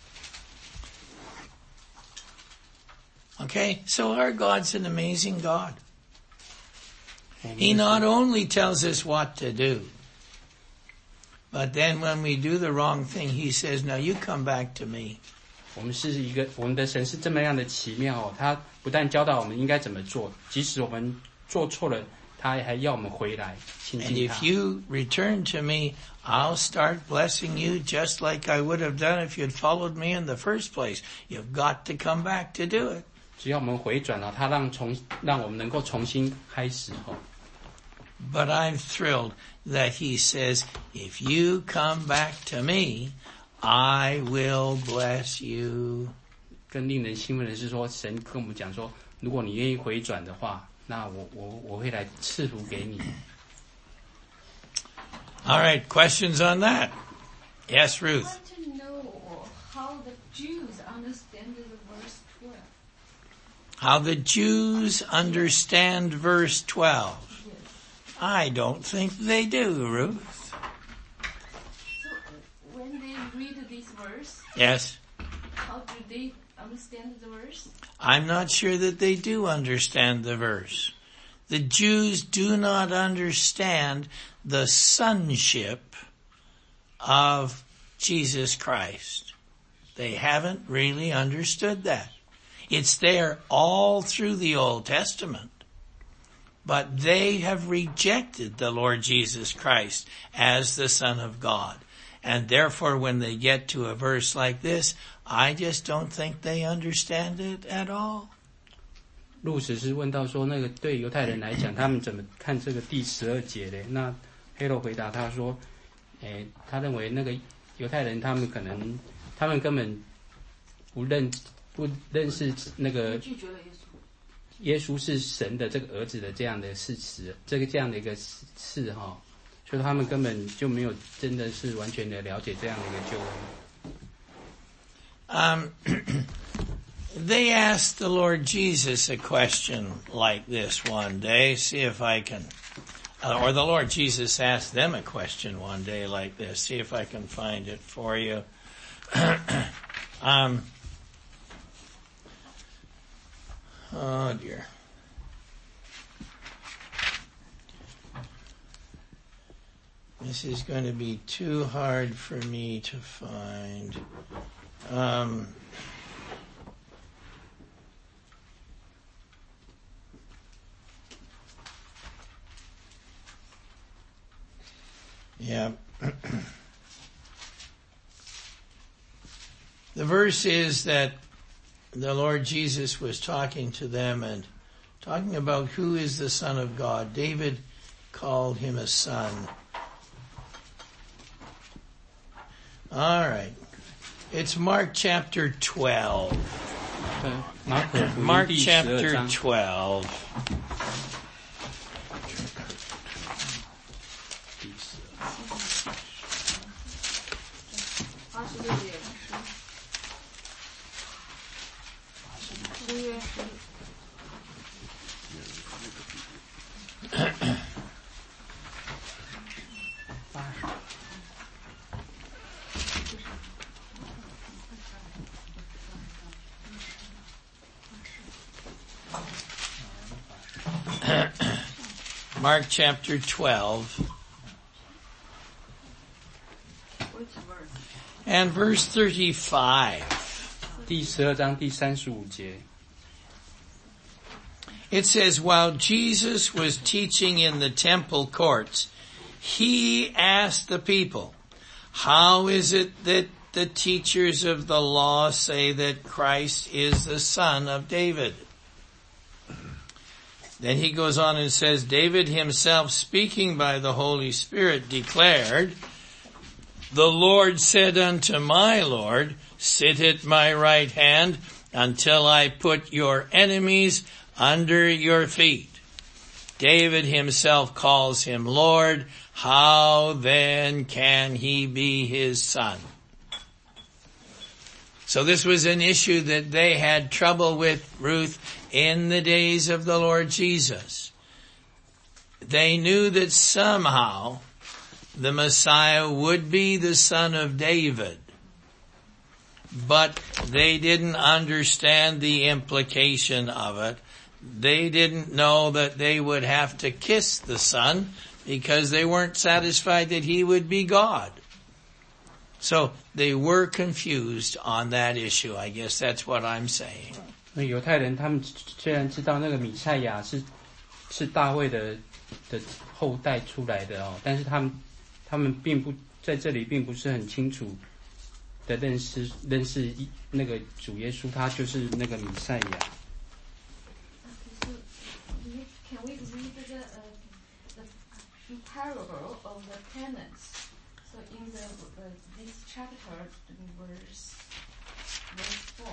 Okay, so our God's an amazing God. He not only tells us what to do, but then when we do the wrong thing, He says, now you come back to me. 我们的神是这么样的奇妙哦，他不但教导我们应该怎么做，即使我们做错了，他还要我们回来亲 And 近 if 他。 you return to me, I'll start blessing you just like I would have done if you'd followed me in the first place. You've got to come back to do it. 只要我们回转了，他让我们能够重新开始哦。 But I'm thrilled that He says, if you come back to me, I will bless you. 更令人兴奋的是说，神跟我们讲说，如果你愿意回转的话，那我会来赐福给你。 All right, questions on that? Yes, I Ruth. want to know how the Jews understand the verse 12. How the Jews understand verse 12. I don't think they do, Ruth. So when they read this verse, Yes, how do they understand the verse? I'm not sure that they do understand the verse. The Jews do not understand the sonship of Jesus Christ. They haven't really understood that. It's there all through the Old Testament. But they have rejected the Lord Jesus Christ as the Son of God. And therefore, when they get to a verse like this, I just don't think they understand it at all. 路史是问到说，那个对犹太人来讲，他们怎么看这个第12节呢？那黑罗回答他说，他认为那个犹太人他们根本不认识那个拒绝了耶稣。 耶稣是神的这个儿子的这样的事实，这样的一个事哈，所以他们根本就没有真的是完全的了解这样的一个救恩。 they asked the Lord Jesus a question like this one day. See if I can, or the Lord Jesus asked them a question one day like this. See if I can find it for you. Oh dear. This is going to be too hard for me to find. Yeah. The verse is that the Lord Jesus was talking to them and talking about who is the Son of God. David called him a son. All right. It's Mark chapter 12. Mark chapter 12. Mark chapter 12. And verse 35. 第12章第35节。 It says, while Jesus was teaching in the temple courts, he asked the people, how is it that the teachers of the law say that Christ is the son of David? Then he goes on and says, David himself, speaking by the Holy Spirit, declared, the Lord said unto my Lord, sit at my right hand until I put your enemies under your feet. David himself calls him Lord. How then can he be his son? So this was an issue that they had trouble with, Ruth, in the days of the Lord Jesus. They knew that somehow the Messiah would be the son of David, but they didn't understand the implication of it. They didn't know that they would have to kiss the Son because they weren't satisfied that he would be God. So they were confused on that issue. I guess that's what I'm saying. 犹太人他们虽然知道那个弥赛亚是大卫的后代出来的哦，但是他们并不在这里并不是很清楚的认识那个主耶稣，他就是那个弥赛亚。 Can we read the parable of the tenants? So in this chapter, verse 4,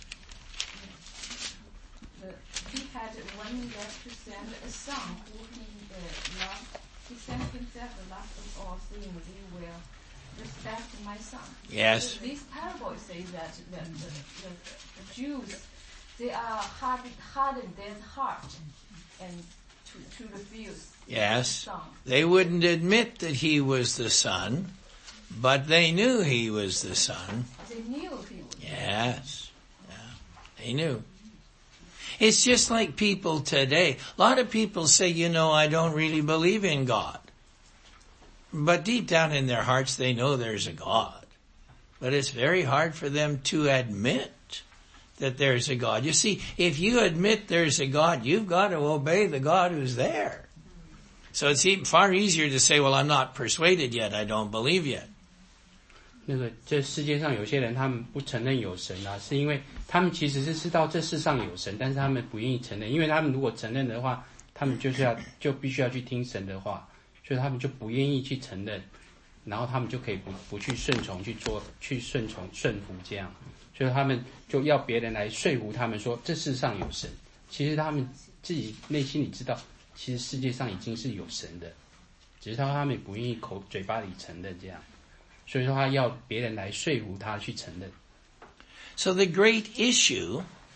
he had one left to send a son who he loved. He sent himself the last of all, saying, "You will respect my son." Yes. So this parable says that the Jews, they are hardened their heart and to refuse. Yes. They wouldn't admit that he was the son, but they knew he was the son. They knew he was. Yes. Yeah. They knew. It's just like people today. A lot of people say, I don't really believe in God. But deep down in their hearts, they know there's a God. But it's very hard for them to admit that there's a God. You see, if you admit there's a God, you've got to obey the God who's there. So it's far easier to say, well, I'm not persuaded yet. I don't believe yet. 这世界上有些人他们不承认有神啊，是因为他们其实是知道这世上有神，但是他们不愿意承认，因为他们如果承认的话，他们就必须要去听神的话，所以他们就不愿意去承认，然后他们就可以不去顺从去顺服这样，所以他们就要别人来说服他们说这世上有神，其实他们自己内心里知道，其实世界上已经是有神的，只是他们不愿意嘴巴里承认这样。所以说他要别人来说服他去承认。 So the great issue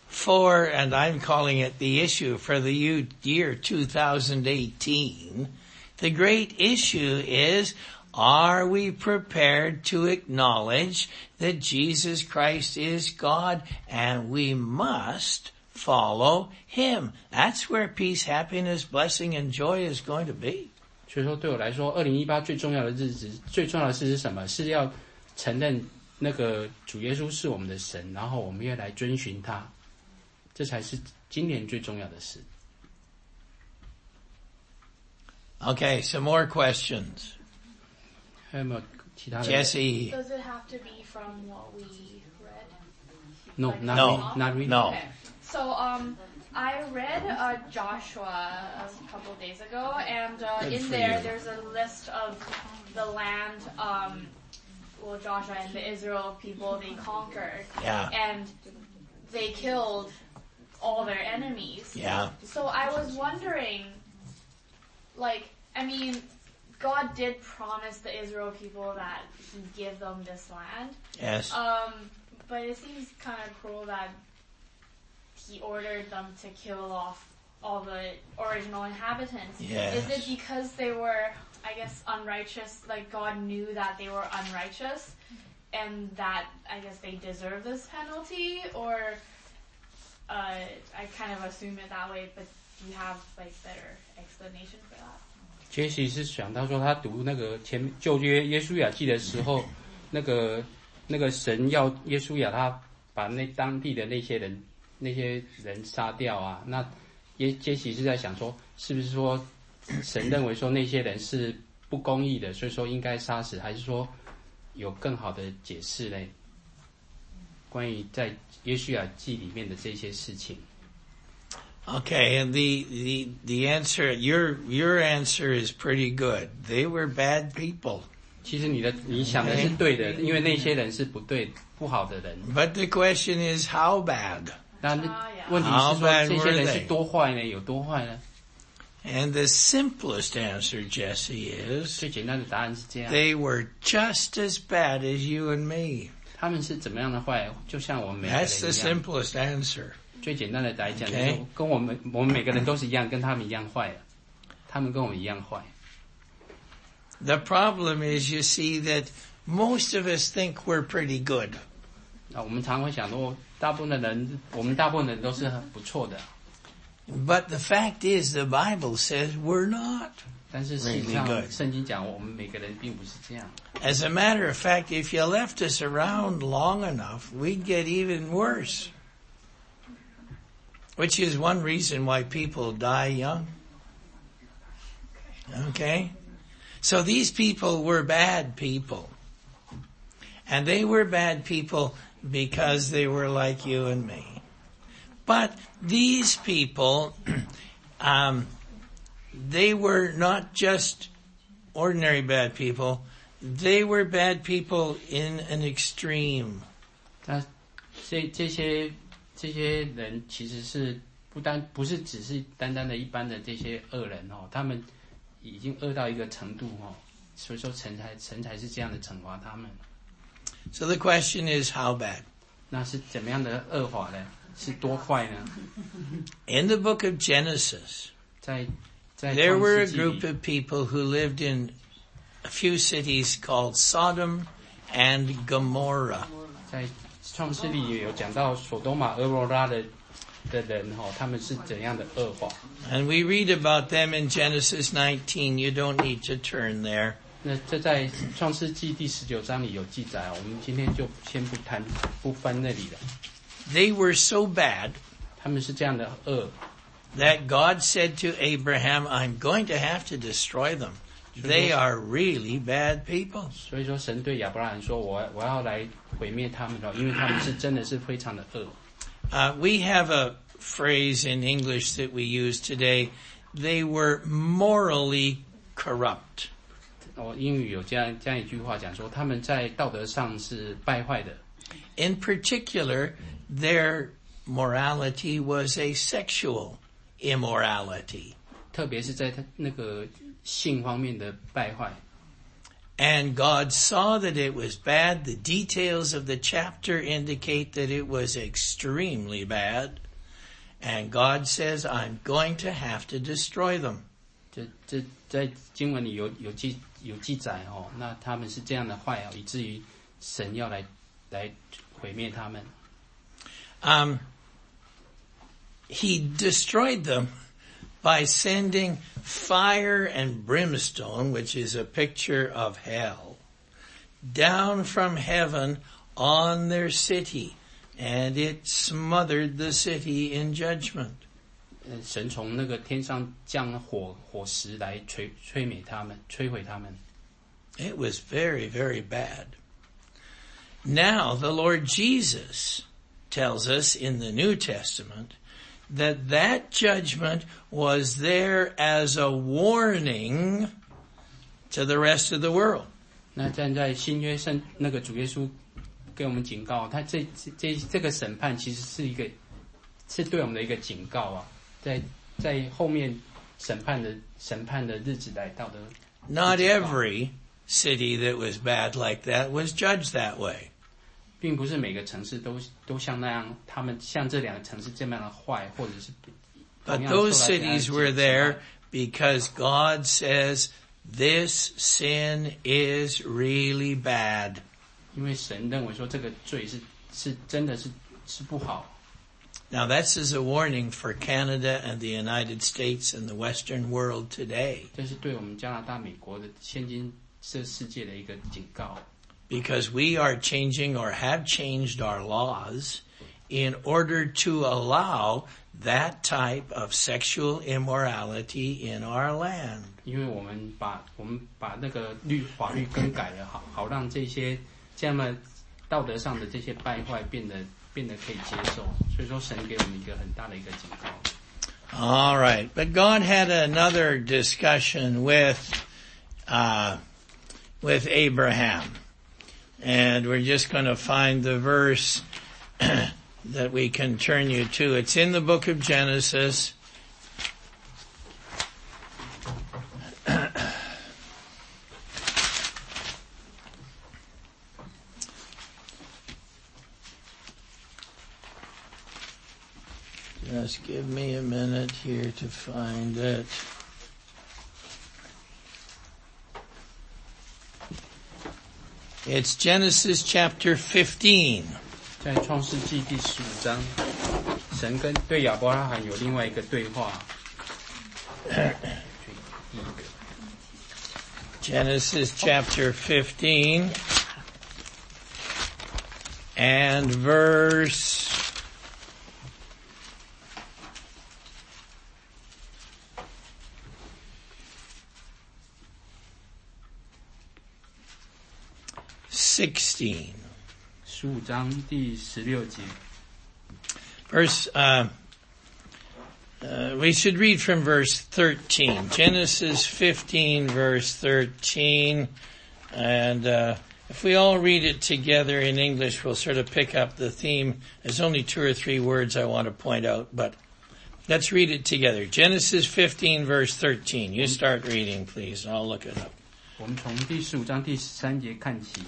for, and I'm calling it the issue for the year 2018, the great issue is, are we prepared to acknowledge that Jesus Christ is God and we must follow Him? That's where peace, happiness, blessing, and joy is going to be. 所以说，对我来说，2018最重要的日子，最重要的事是什么？是要承认那个主耶稣是我们的神，然后我们要来遵循他，这才是今年最重要的事。 Okay, some more questions. 还有没有其他的 Jesse? Does it have to be from what we read? No, not No. really, not really. No. Okay. So, I read Joshua a couple days ago, and Good in for there, you. there's a list of the land, well, Joshua and the Israel people, they conquered. Yeah. And they killed all their enemies. Yeah. So I was wondering, God did promise the Israel people that He'd give them this land. Yes. But it seems kind of cruel that He ordered them to kill off all the original inhabitants. Yes. Is it because they were, I guess, unrighteous, like God knew that they were unrighteous and that, I guess, they deserve this penalty? Or, I kind of assume it that way, but do you have, better explanation for that? 杰西是想到说，他读那个前旧约耶稣亚记的时候，那个神要耶稣亚他把那当地的那些人杀掉啊。那杰西是在想说，是不是说神认为说那些人是不公义的，所以说应该杀死，还是说有更好的解释嘞？关于在耶稣亚记里面的这些事情。 Okay, and the answer, your answer is pretty good. They were bad people. 其实你想的是对的，因为那些人是不好的人。 But the question is how bad? 那问题是说这些人是多坏呢？有多坏呢？ And the simplest answer, Jesse, is 最简单的答案是这样。 they were just as bad as you and me. 他们是怎么样的坏？就像我们每个人 That's the 一样。 simplest answer. 最简单的来讲， Okay. 就是跟我们每个人都是一样，跟他们一样坏。他们跟我们一样坏。 The problem is, you see, that most of us think we're pretty good. 我们常会想说，我们大部分人都是很不错的。 But the fact is, the Bible says we're not. 但是实际 Really 上， good. 圣经讲我们每个人并不是这样。 As a matter of fact, if you left us around long enough, we'd get even worse. Which is one reason why people die young. Okay? So these people were bad people. And they were bad people because they were like you and me. But these people, they were not just ordinary bad people. They were bad people in an extreme. 那这些人其实是不是只是单单的一般的这些恶人哦，他们已经恶到一个程度哦，所以说神才是这样的惩罚他们。 So the question is, how bad? 那是怎么样的恶法呢？是多坏呢？ In the book of Genesis, 在 there 创 were a 世纪 group 里， of people who lived in a few cities called Sodom and Gomorrah. 在创世里有讲到索多玛、俄罗拉的人哦，他们是怎样的恶法？ And we read about them in Genesis 19. You don't need to turn there. 那这在创世纪第19章里有记载哦，我们今天就先不翻那里了。 They were so bad 他们是这样的恶， that God said to Abraham, I'm going to have to destroy them. They are really bad people. 所以说神对亚伯拉罕说：“我要来毁灭他们哦，因为他们是真的是非常的恶。” We have a phrase in English that we use today. They were morally corrupt. 英语有这样一句话讲说，他们在道德上是败坏的。 In particular, their morality was a sexual immorality. 特别是在他那个性方面的败坏。 And God saw that it was bad. The details of the chapter indicate that it was extremely bad. And God says, I'm going to have to destroy them. 这在经文里有记载哦，那他们是这样的坏哦，以至于神要来毁灭他们。 He destroyed them by sending fire and brimstone, which is a picture of hell, down from heaven on their city, and it smothered the city in judgment. 神从那个天上降火石来摧毁他们。 It was very, very bad. Now the Lord Jesus tells us in the New Testament that judgment was there as a warning to the rest of the world. 那站在新约那个主耶稣给我们警告，他这个审判其实是对我们的一个警告啊，在后面审判的日子来到的。 Not every city that was bad like that was judged that way. 并不是每个城市都像那样，他们像这两个城市这么样的坏，或者是。 But those cities were there because God says this sin is really bad. 因为神认为说这个罪是真的是不好。 Now that's as a warning for Canada and the United States and the Western world today. 这是对我们加拿大、美国的现今这世界的一个警告。 Because we are changing or have changed our laws in order to allow that type of sexual immorality in our land. 因为我们把那个法律更改了，好让这些这样的道德上的这些败坏变得可以接受。所以说，神给我们一个很大的一个警告。 All right, but God had another discussion with Abraham. And we're just going to find the verse that we can turn you to. It's in the book of Genesis. Just give me a minute here to find it. It's Genesis chapter 15. 在创世纪第15章，神对亚伯拉罕有另外一个对话。 Genesis chapter 15 and verse 16. 15章第16节。 We should read from verse 13. Genesis 15 verse 13. And if we all read it together in English, we'll sort of pick up the theme. There's only 2 or 3 words I want to point out, but let's read it together. Genesis 15 verse 13. You start reading, please, and I'll look it up. 我们从第15章第13节看起。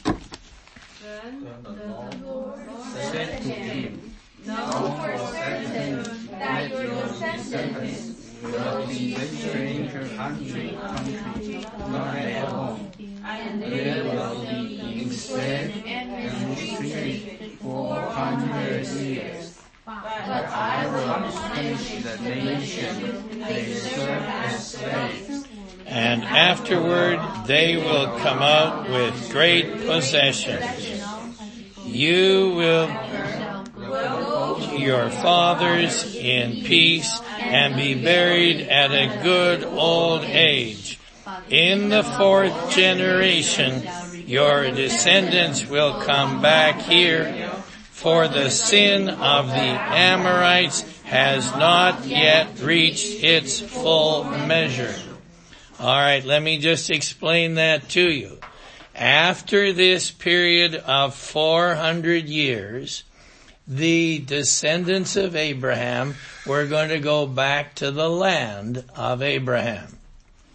Said to him, Know for certain that your descendants will be a stranger country, not at home, and they will be enslaved and mistreated 400 years. But I will punish the nation they serve as slaves. And afterward they will come out with great possessions. You will go to your fathers in peace and be buried at a good old age. In the 4th generation, your descendants will come back here, for the sin of the Amorites has not yet reached its full measure. All right, let me just explain that to you. After this period of 400 years, the descendants of Abraham were going to go back to the land of Abraham.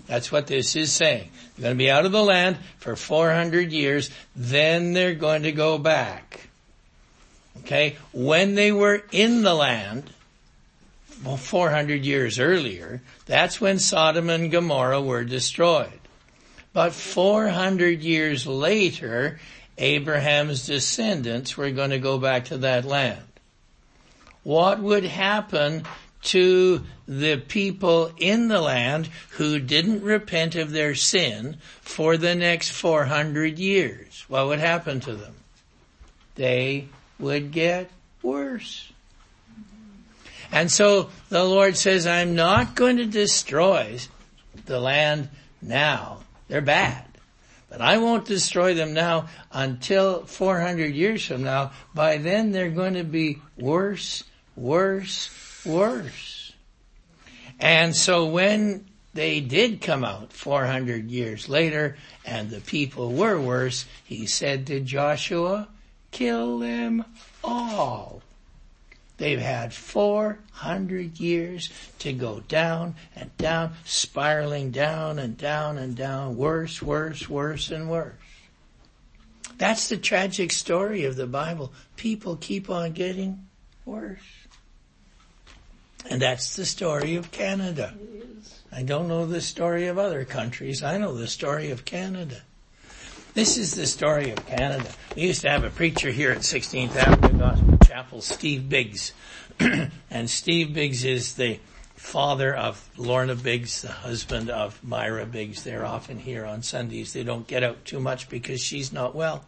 That's what this is saying. They're going to be out of the land for 400 years, then they're going to go back. Okay? When they were in the land, 400 years earlier, that's when Sodom and Gomorrah were destroyed. But 400 years later, Abraham's descendants were going to go back to that land. What would happen to the people in the land who didn't repent of their sin for the next 400 years? What would happen to them? They would get worse. And so the Lord says, I'm not going to destroy the land now. They're bad. But I won't destroy them now until 400 years from now. By then they're going to be worse, worse, worse. And so when they did come out 400 years later and the people were worse, he said to Joshua, kill them all. They've had 400 years to go down and down, spiraling down and down and down, worse, worse, worse and worse. That's the tragic story of the Bible. People keep on getting worse. And that's the story of Canada. I don't know the story of other countries. I know the story of Canada. This is the story of Canada. We used to have a preacher here at 16th Avenue Gospel Chapel, Steve Biggs. And Steve Biggs is the father of Lorna Biggs, the husband of Myra Biggs. They're often here on Sundays. They don't get out too much because she's not well.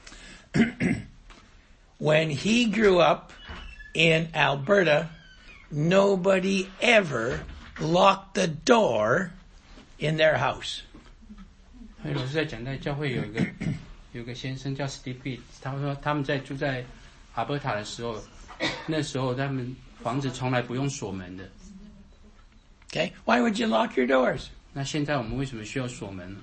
When he grew up in Alberta, nobody ever locked the door in their house. 所以老师在讲，在教会有个先生叫 Steve Biggs， 他说他们在住在阿伯塔的时候，那时候他们房子从来不用锁门的。 Okay, why would you lock your doors? 那现在我们为什么需要锁门呢？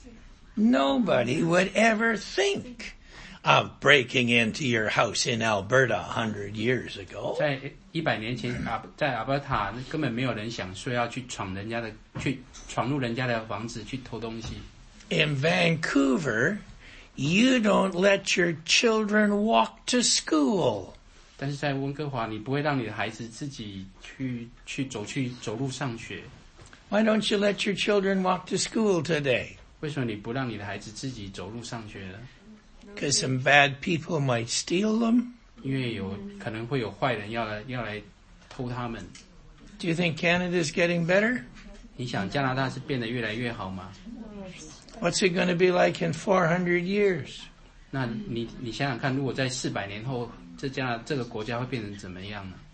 Nobody would ever think of breaking into your house in Alberta 100 years ago. 在100年前，在阿伯塔根本没有人想说要去闯入人家的房子去偷东西。 In Vancouver, you don't let your children walk to school. 但是在温哥华，你不会让你的孩子自己去走路上学。 Why don't you let your children walk to school today? 为什么你不让你的孩子自己走路上学呢？ Because some bad people might steal them. 因为可能会有坏人要来偷他们。 Do you think Canada is getting better? 你想加拿大是变得越来越好吗？ What's it going to be like in 400 years? 那你想想看，如果在400年后，这个国家会变成怎么样呢？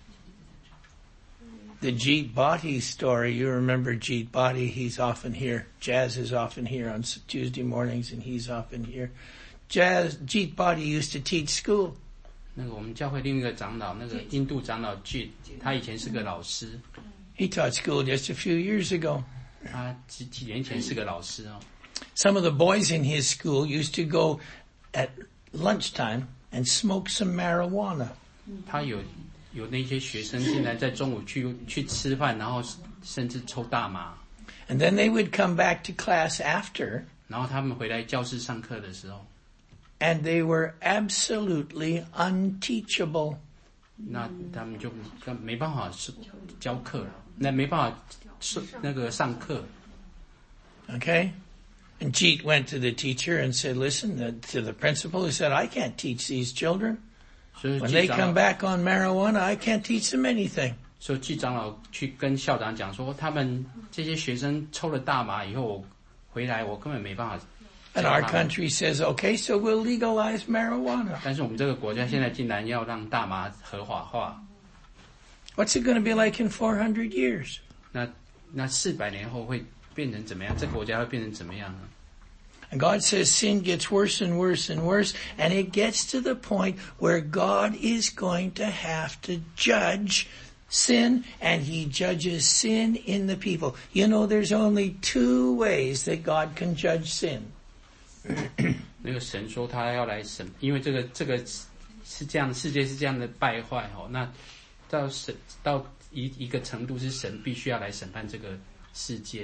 The Jeet Bhatti story, you remember Jeet Bhatti, he's often here. Jazz is often here on Tuesday mornings and he's often here. Jeet Bhatti used to teach school. 那个我们教会另一个长老，那个印度长老 Jeet， 他以前是个老师。 He taught school just a few years ago. 他几年前是个老师哦。 Some of the boys in his school used to go at lunchtime and smoke some marijuana. 他有那些学生现在在中午去吃饭，然后甚至抽大麻。 And then they would come back to class after. 然后他们回来教室上课的时候。 And they were absolutely unteachable. 那他们就没办法教课，那没办法那个上课。 Okay? And Jeet went to the teacher and said, listen, to the principal, he said, I can't teach these children. When they come back on marijuana, I can't teach them anything. 所以季长老去跟校长讲说，他们这些学生抽了大麻以后，我回来我根本没办法。 And our country says, okay, so we'll legalize marijuana. 但是我们这个国家现在竟然要让大麻合法化。 What's it going to be like in 400 years? 那400年后会变成怎么样？这个国家会变成怎么样呢？ And God says sin gets worse and worse and worse, and it gets to the point where God is going to have to judge sin, and He judges sin in the people. You know, there's only 2 ways that God can judge sin. 那个神说他要来审，因为这个是这样，世界是这样的败坏哦。那到一个程度，是神必须要来审判这个世界哦。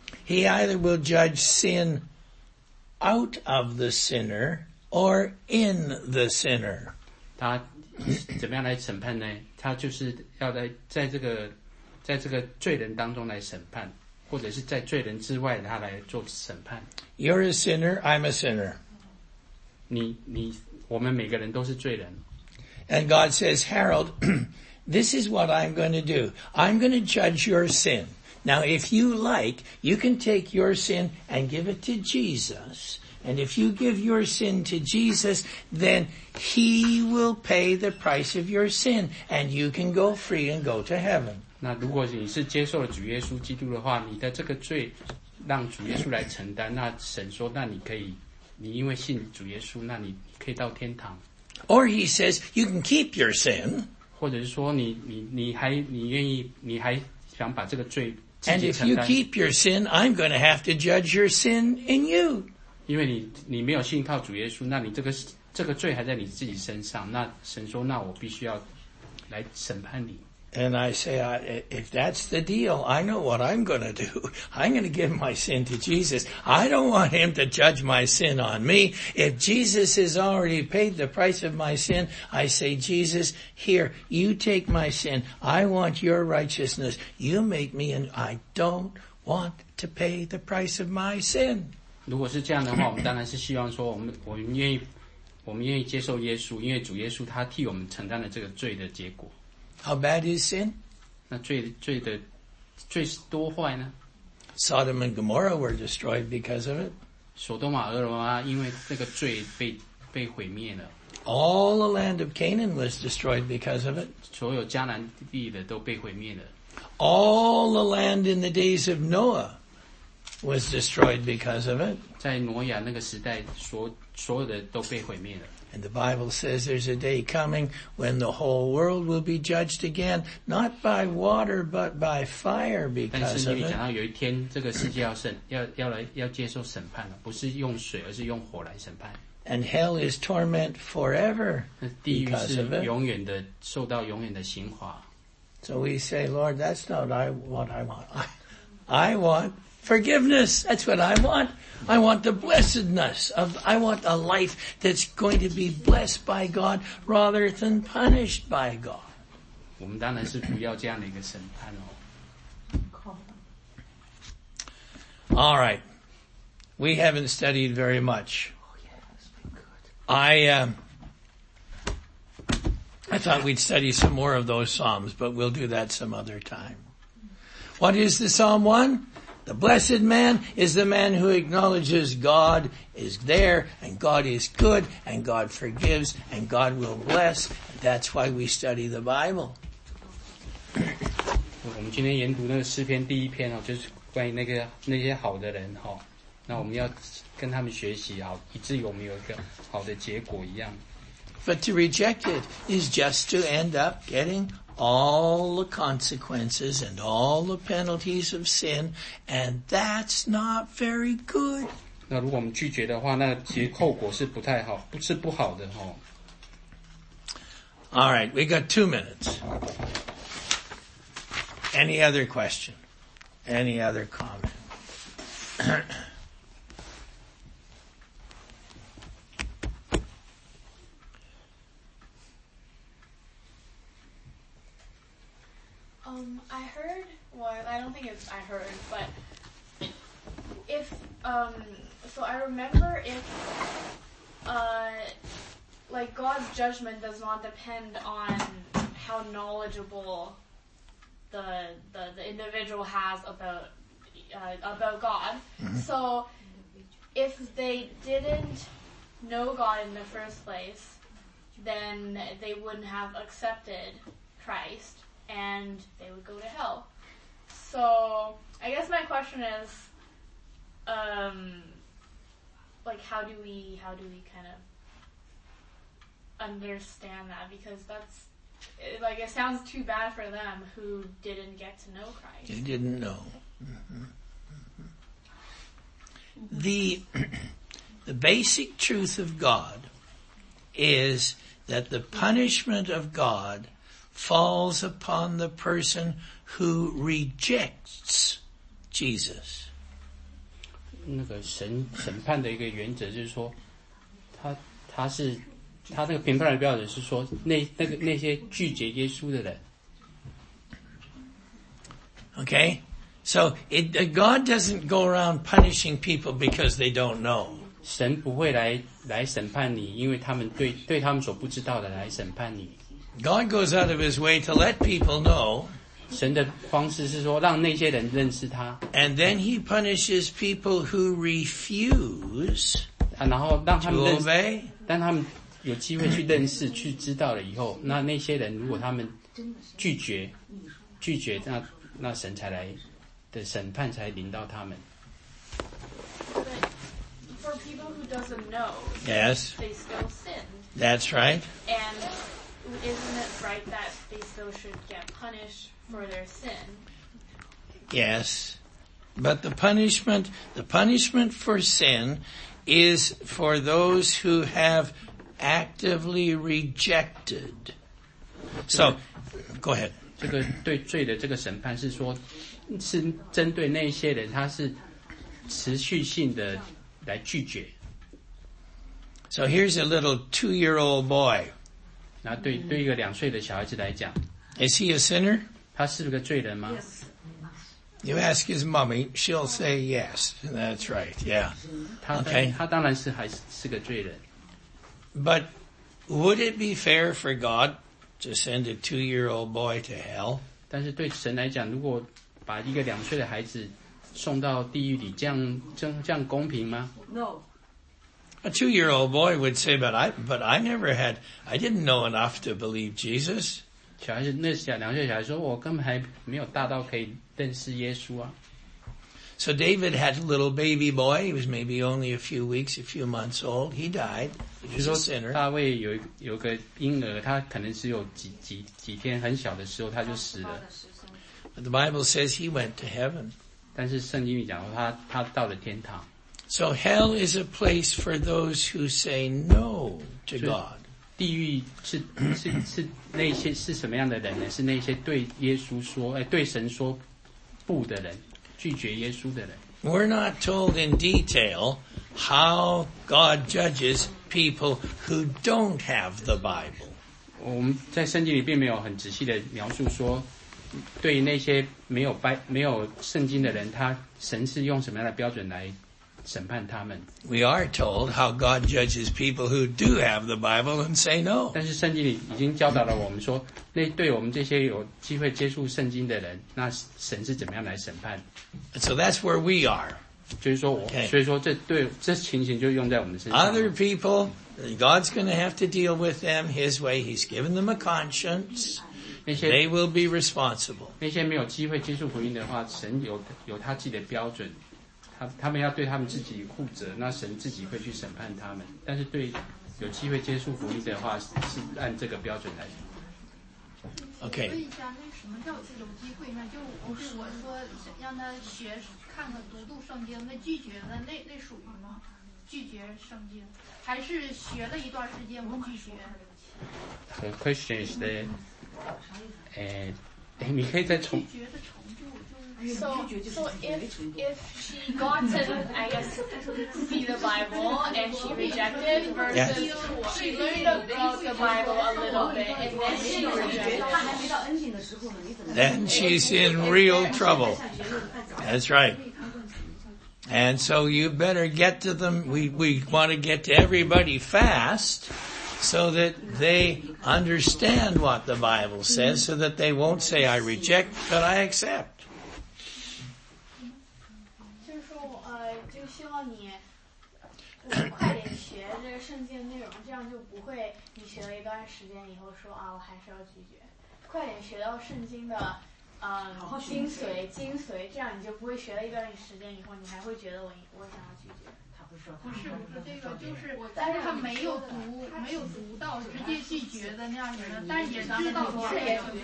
He either will judge sin out of the sinner or in the sinner. 他怎么样来审判呢？他就是要在这个罪人当中来审判，或者是在罪人之外他来做审判。 You're a sinner, I'm a sinner. 我们每个人都是罪人。 And God says, Harold, this is what I'm going to do. I'm going to judge your sin. Now, if you like, you can take your sin and give it to Jesus. And if you give your sin to Jesus, then He will pay the price of your sin. And you can go free and go to heaven. 那如果你是接受了主耶稣基督的话，你的这个罪让主耶稣来承担，那神说，那你因为信主耶稣，那你可以到天堂。 Or He says, you can keep your sin. 或者是说你还想把这个罪自 And 己 if 承 you 担。 keep your sin, I'm going to have to judge your sin in you. 因为你没有信靠主耶稣，那你这个罪还在你自己身上，那神说，那我必须要来审判你。 And I say, if that's the deal, I know what I'm going to do. I'm going to give my sin to Jesus. I don't want Him to judge my sin on me. If Jesus has already paid the price of my sin, I say, Jesus, here, you take my sin. I want your righteousness. You make me, and I don't want to pay the price of my sin. 如果是这样的话，我们当然是希望说，我们愿意接受耶稣，因为主耶稣他替我们承担了这个罪的结果。 How bad is sin? 那罪是多坏呢？ Sodom and Gomorrah were destroyed because of it. 所多玛俄罗拉因为这个罪被毁灭了， All the land of Canaan was destroyed because of it. 所有迦南地的都被毁灭了。 All the land in the days of Noah was destroyed because of it. 在挪亚那个时代，所有的都被毁灭了。 And the Bible says there's a day coming when the whole world will be judged again, not by water, but by fire 但 because 是 of 你讲 it. 到有一天这个世界要接受审判了，不是用水，而是用火来审判。 And hell is torment forever 那地狱 because 是 of it. 永远的受到永远的刑罚。 So we say, Lord, that's not what I want. I want forgiveness. That's what I want. I want the blessedness I want a life that's going to be blessed by God rather than punished by God. 我们当然是不要这样的一个审判哦。 All right. We haven't studied very much. I thought we'd study some more of those Psalms, but we'll do that some other time. What is the Psalm 1? The blessed man is the man who acknowledges God is there and God is good and God forgives and God will bless. That's why we study the Bible. 我们今天研读那个诗篇第一篇哦，就是关于那些好的人哈，那我们要跟他们学习好，以至于我们有一个好的结果一样。 But to reject it is just to end up getting all the consequences and all the penalties of sin, and that's not very good. 那如果我们拒绝的话，那其实后果是不太好，是不好的哦。 All right, we got 2 minutes. Any other question? Any other comment? I heard, well, I don't think it's I heard, but if, so I remember if, like God's judgment does not depend on how knowledgeable the individual has about God. So if they didn't know God in the first place, then they wouldn't have accepted Christ and they would go to hell. So I guess my question is, like how do we kind of understand that, because that's like it sounds too bad for them who didn't get to know Christ. They didn't know. The basic truth of God is that the punishment of God falls upon the person who rejects Jesus. 那个审判的一个原则，就是说，他那个评判的标准是说，那些拒绝耶稣的人。 Okay? So God doesn't go around punishing people because they don't know. 神不会来审判你，因为他们对他们所不知道的来审判你。 God goes out of his way to let people know. 神的方式是说，让那些人认识他。 And then he punishes people who refuse 然后让他们 to obey. 当他们有机会去认识、去知道了以后，那些人如果他们拒绝，那神才来的审判才临到他们。 But for people who doesn't know, Yes. they still sin. That's right. And isn't it right that they still should get punished for their sin? Yes. But the punishment for sin is for those who have actively rejected. So, go ahead. 这个对罪的这个审判是说，是针对那些人，他是持续性的来拒绝。 So here's a little 2-year-old boy. 然后对一个2岁的小孩子来讲， Is he a sinner? 他是个罪人吗？ You ask his mommy, she'll say yes. That's right, yeah. 他当然还是个罪人。 But would it be fair for God to send a 2-year-old boy to hell? 但是对神来讲，如果把一个2岁的孩子送到地狱里，这样公平吗？ No. A 2-year-old boy would say, but I didn't know enough to believe Jesus. 小孩子2岁小孩说，我根本还没有大到可以认识耶稣啊。 So David had a little baby boy. He was maybe only a few months old. He died. He 就 was a 说 sinner. 大卫有个婴儿，他可能只有几天很小的时候他就死了。 But the Bible says he went to heaven. 但是圣经里讲他到了天堂。 So hell is a place for those who say no to God. 地狱是那些是什么样的人呢？是那些对耶稣说，对神说不的人，拒绝耶稣的人。 We're not told in detail how God judges people who don't have the Bible. 我们在圣经里并没有很仔细的描述说，对于那些没有圣经的人，神是用什么样的标准来审判他们。 We are told how God judges people who do have the Bible and say no. 但是圣经里已经教导了我们说，那对我们这些有机会接触圣经的人，那神是怎么样来审判？ So that's where we are. 就是说所以说这情形就用在我们身上。 Other people, God's going to have to deal with them His way. He's given them a conscience. They will be responsible. 那些没有机会接触福音的话，神有他自己的标准。他们要对他们自己负责，那神自己会去审判他们。但是对有机会接触福音的话，是按这个标准来。 Okay. 问一下，那什么叫有机会呢？就我说让他看读圣经，那拒绝的那属于吗？拒绝圣经，还是学了一段时间不拒绝 The question is that， 你可以再重。 拒绝的程度。 So if she got to, I guess, see the Bible and she rejected versus she learned about the Bible a little bit and then she rejected. Then she's in real trouble. That's right. And so you better get to them. We want to get to everybody fast so that they understand what the Bible says so that they won't say, I reject, but I accept. 就希望你快点学这个圣经内容，这样就不会你学了一段时间以后说啊，我还是要拒绝。快点学到圣经的精髓，这样你就不会学了一段时间以后，你还会觉得我想要拒绝。 不是这个就是，但是他没有读到，直接拒绝的那样子的，但也知道这也算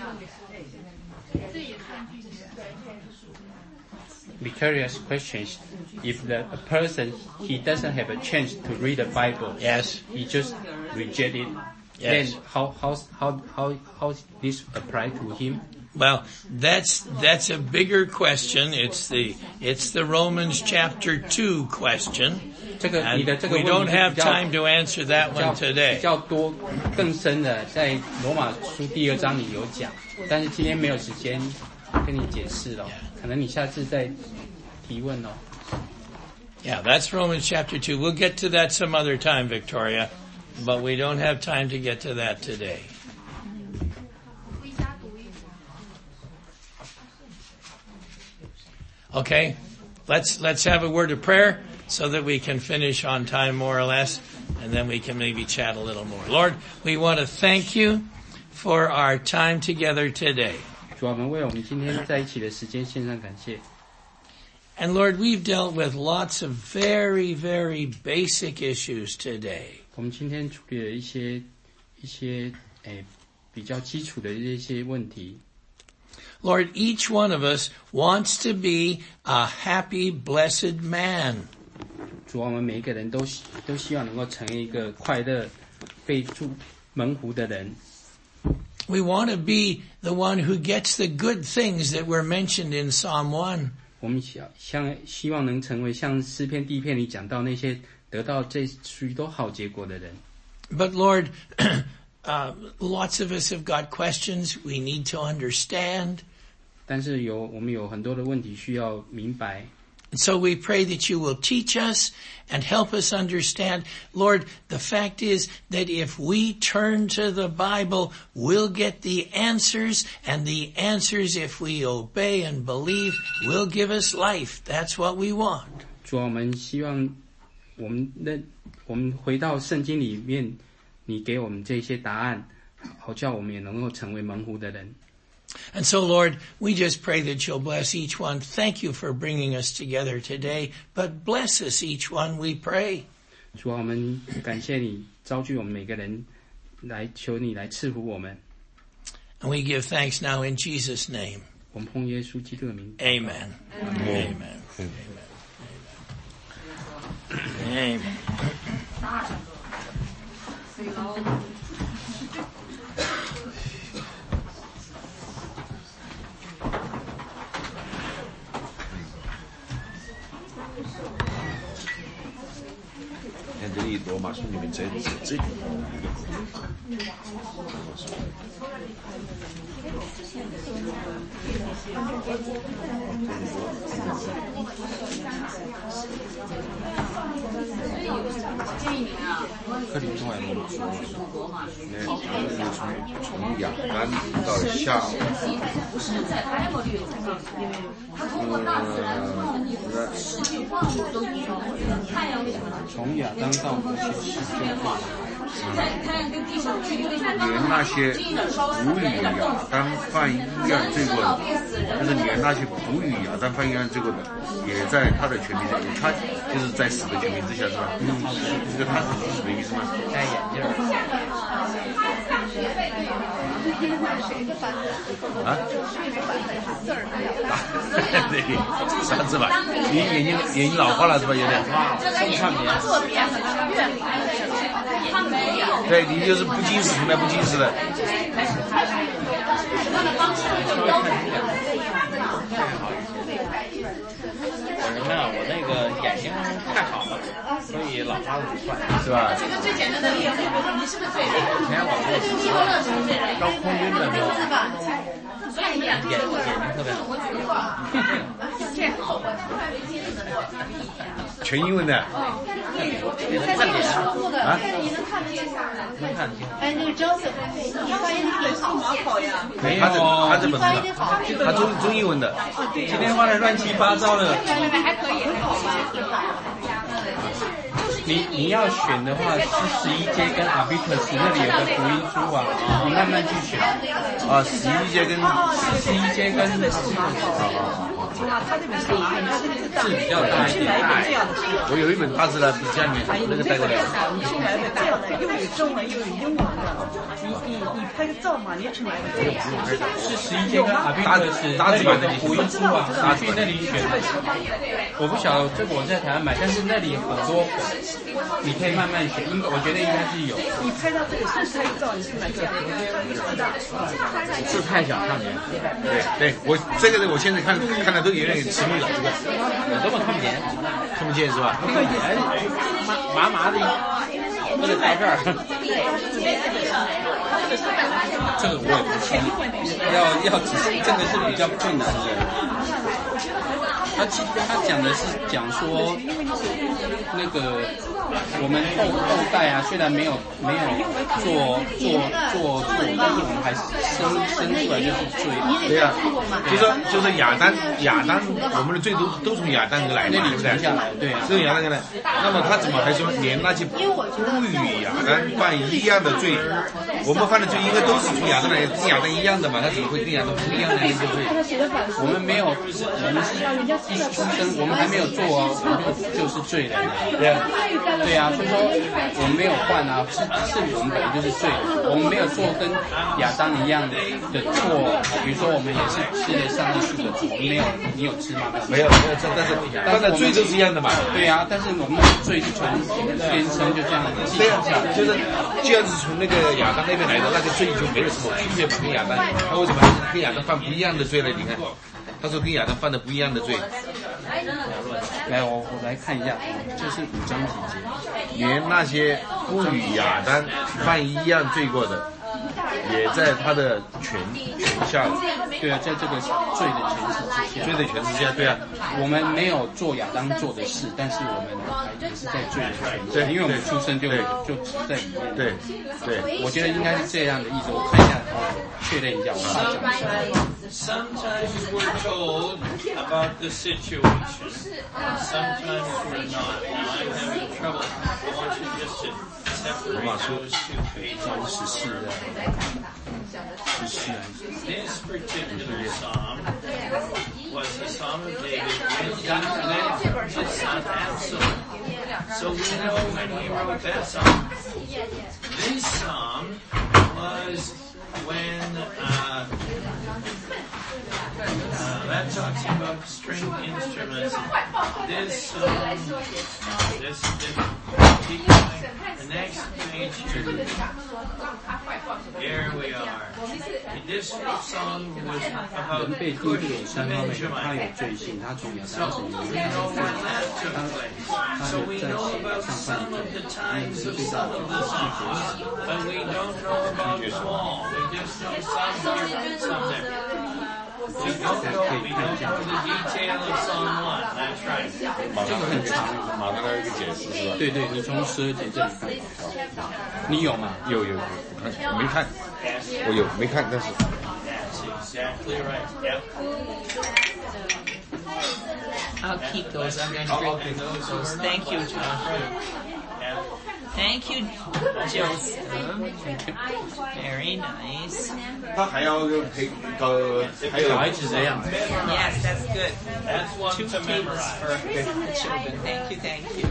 拒绝，对，这也是属于。 Victoria's questions: if a person he doesn't have a chance to read the Bible, yes, he just reject it. Yes. Then how this apply to him? Well, that's a bigger question. It's the Romans chapter 2 question. 这个你的这个 We 问 don't 题 have 比较 time to answer that 比较 one today. 比较多更深的，在罗马书第2章里有讲，但是今天没有时间跟你解释了，可能你下次再提问哦。 Yeah, that's Romans chapter 2. We'll get to that some other time, Victoria, but we don't have time to get to that today. Okay, let's have a word of prayer so that we can finish on time more or less, and then we can maybe chat a little more. Lord, we want to thank you for our time together today. 主啊，我们为我们今天在一起的时间献上感谢。 And Lord, we've dealt with lots of very, very basic issues today. 我们今天处理了一些比较基础的一些问题。 Lord, each one of us wants to be a happy, blessed man. 主啊，我们每一个人都希望能够成为一个快乐、被祝蒙福的人。 We want to be the one who gets the good things that were mentioned in Psalm 1. 我们希望能成为像诗篇第1篇里讲到那些得到这许多好结果的人。 But Lord, lots of us have got questions we need to understand. 但是我们有很多的问题需要明白。 And so we pray that you will teach us and help us understand. Lord, the fact is that if we turn to the Bible, we'll get the answers, and the answers, if we obey and believe, will give us life. That's what we want. 主啊，我们希望我们回到圣经里面，你给我们这些答案，好叫我们也能够成为蒙福的人。 And so, Lord, we just pray that you'll bless each one. Thank you for bringing us together today, but bless us each one, we pray. 主啊，我们感谢你召聚我们每个人，来求你来赐福我们。 And we give thanks now in Jesus' name. 我们奉耶稣基督的名。 Amen. Amen. Amen. Amen. 看这里罗马书里面这里克林多罗马书， 从亚干到夏娃， 不是在 Bible 里有他通过大自然世界万物都已经太阳为什么呢？ 从亚当到摩西世界万物。 在太阳跟地球距离为什么？ 连那些不与亚当犯一样罪过的，就是连那些不与亚当犯一样罪过的，也在他的权柄下，他就是在死的权柄之下，是吧？这个他是什么意思吗？ 戴眼镜。 啊？对，啥字吧？你眼睛老化了是吧？有点。对，你就是不近视，从来不近视的。 我那个眼睛太好了，所以老花的很快， 是吧？ 这个最简单的例子，你是不是最累？ 前两晚你后乐是不是最累？ 高空晕的时候， 所以你俩眼睛特别好。 这样好。 全英文的。 你在这个书部的， 啊？ 你能看得见下来？ 能看清。 哎，那个 Joseph，你发音挺好，马口呀。 没有，他这本是的，他中英文的。 今天画的乱七八糟的。 还可以，好吧。 你要选的话是11阶跟 Abitus 那里有个福音书啊，你慢慢去选。 啊，11阶跟 11阶跟他这本书字比较大一点。 我有一本大字的，比下面那个带过来。 你去买本这样的，又有中文又有英文的，你拍个照嘛，你也去买个这个。 是11阶跟 Abitus 大字版的福音书啊，去那里选。我不晓得这个我在台湾买，但是那里很多本。 你可以慢慢学，我觉得应该是有。 你拍到这个是拍照，你是哪个？ 是太想看了。对，我这个我现在看的都有点吃力了，这个我根本看不见， 看不见是吧？ 麻麻的，不得到这儿。 这个我也不清，要仔细，这个是比较困难的。他讲的是讲说，那个我们后代啊，虽然没有做，但是我们还是生出来就是罪。 对呀，就是亚当，我们的罪都从亚当而来的，对不对？ 下来，对啊， 从亚当而来。那么他怎么还说连那些不与亚当犯一样的罪？我们犯的罪应该都是从亚当来，跟亚当一样的嘛？他怎么会跟亚当不一样的一个罪？ 我们没有，我们是一出生，我们还没有做啊，我们就是罪人。对啊，所以说我们没有犯啊，是我们本来就是罪人，我们没有做跟亚当一样的错，比如说我们也是吃了上帝树的果，我们没有，你有吃吗？ 没有，但是罪都是一样的嘛。 对啊，但是我们的罪是从天生就这样继承下来， 就是既然是从那个亚当那边来的，那个罪就没有什么区别嘛，跟亚当，他为什么跟亚当犯不一样的罪呢？你看，他说跟亚当犯的不一样的罪。 来，我来看一下，这是5章几节， 连那些不与亚当犯一样罪过的，也在他的权下。 对啊，在这个罪的权势之下。 罪的权势之下，对啊。 我们没有做亚当做的事，但是我们也是在罪的权势。对，因为我们出生就在里面。 对， 我觉得应该是这样的意思。我看一下，确认一下，我把它讲出来。 Sometimes we're told about the situation. Sometimes we're not. Now I'm having trouble. I want you just to separate those two pages. This particular psalm was the Psalm of David when he led his son Absalom. So we know when he wrote that psalm. This psalm was when that talks about string instruments. This the next page here. Here we are. This song was about Cush the Benjamite. So we know about some of the times of some of the songs, but we don't know about them all. We just know some here and some there. We don't know the detail of Psalm 1. That's right. 这个很长， 马上来一个解释是吧？ 对，你从12节这里看，你有吗？ 有，我没看，我有没看，但是。 That's exactly right. Yep. I'll keep those. I'm going to bring those. Thank you, John. Thank you, Joseph. Very nice. 他还要陪还有小孩子这样。 Yes, that's good. That's one Two to kids memorize. for children. Thank you.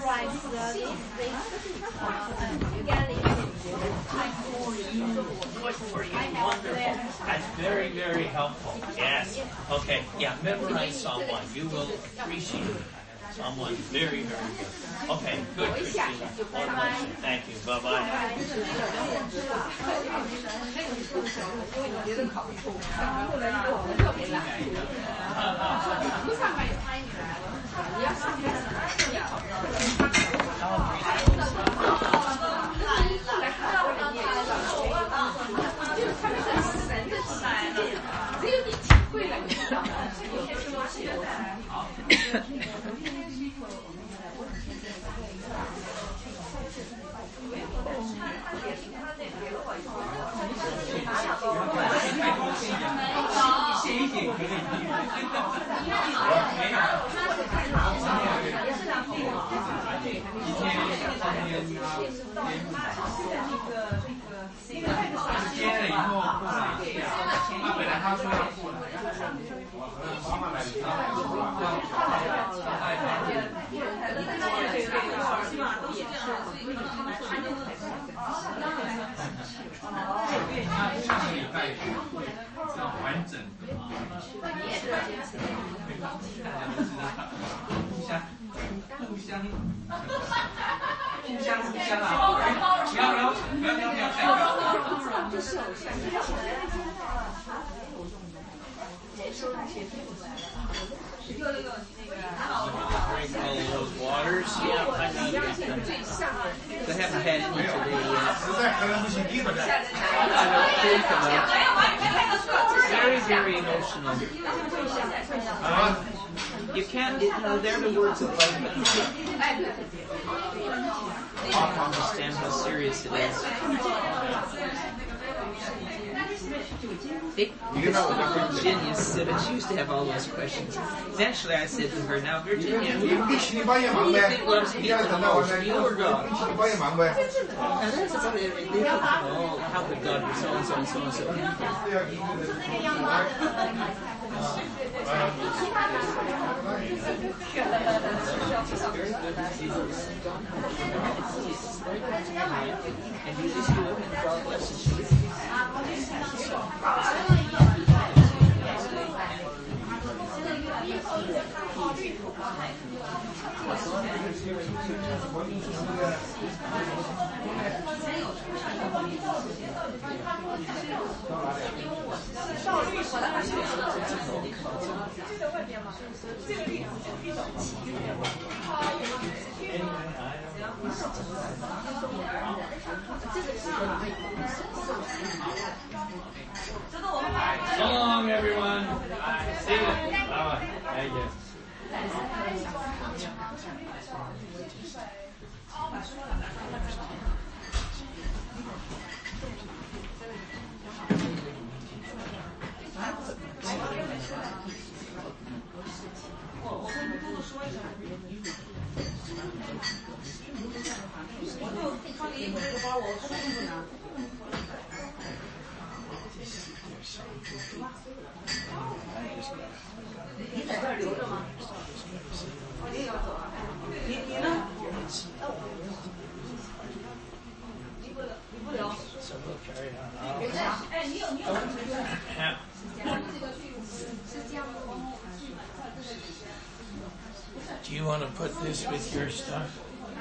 Wonderful. That's very, very helpful. Yes. Okay. Yeah. Memorize Psalm 1. You will appreciate Psalm 1. Very, very good. Okay. Good, Christina. Thank you. Bye-bye. Drink all of those waters. Yeah, I know. I haven't had any today yet. Very, very emotional. You can't, they're the words of life. You don't understand how serious it is. Virginia said that she used to have all those questions. Eventually I said to her, now Virginia, do you think loves people the most, you or God? Now that's about it. They think, oh, how could God be so and so and so and so? Very good to see you. And you just do it, and God blesses you. So long, everyone. See you. Bye. Thank you. So we'll carry on. Do you want to put this with your stuff?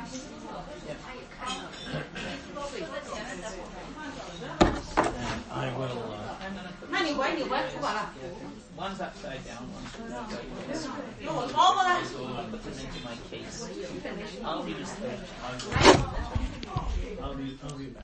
And I will. One's upside down, one's upside down. I'll put them into my case. I'll be just there. I'll be back.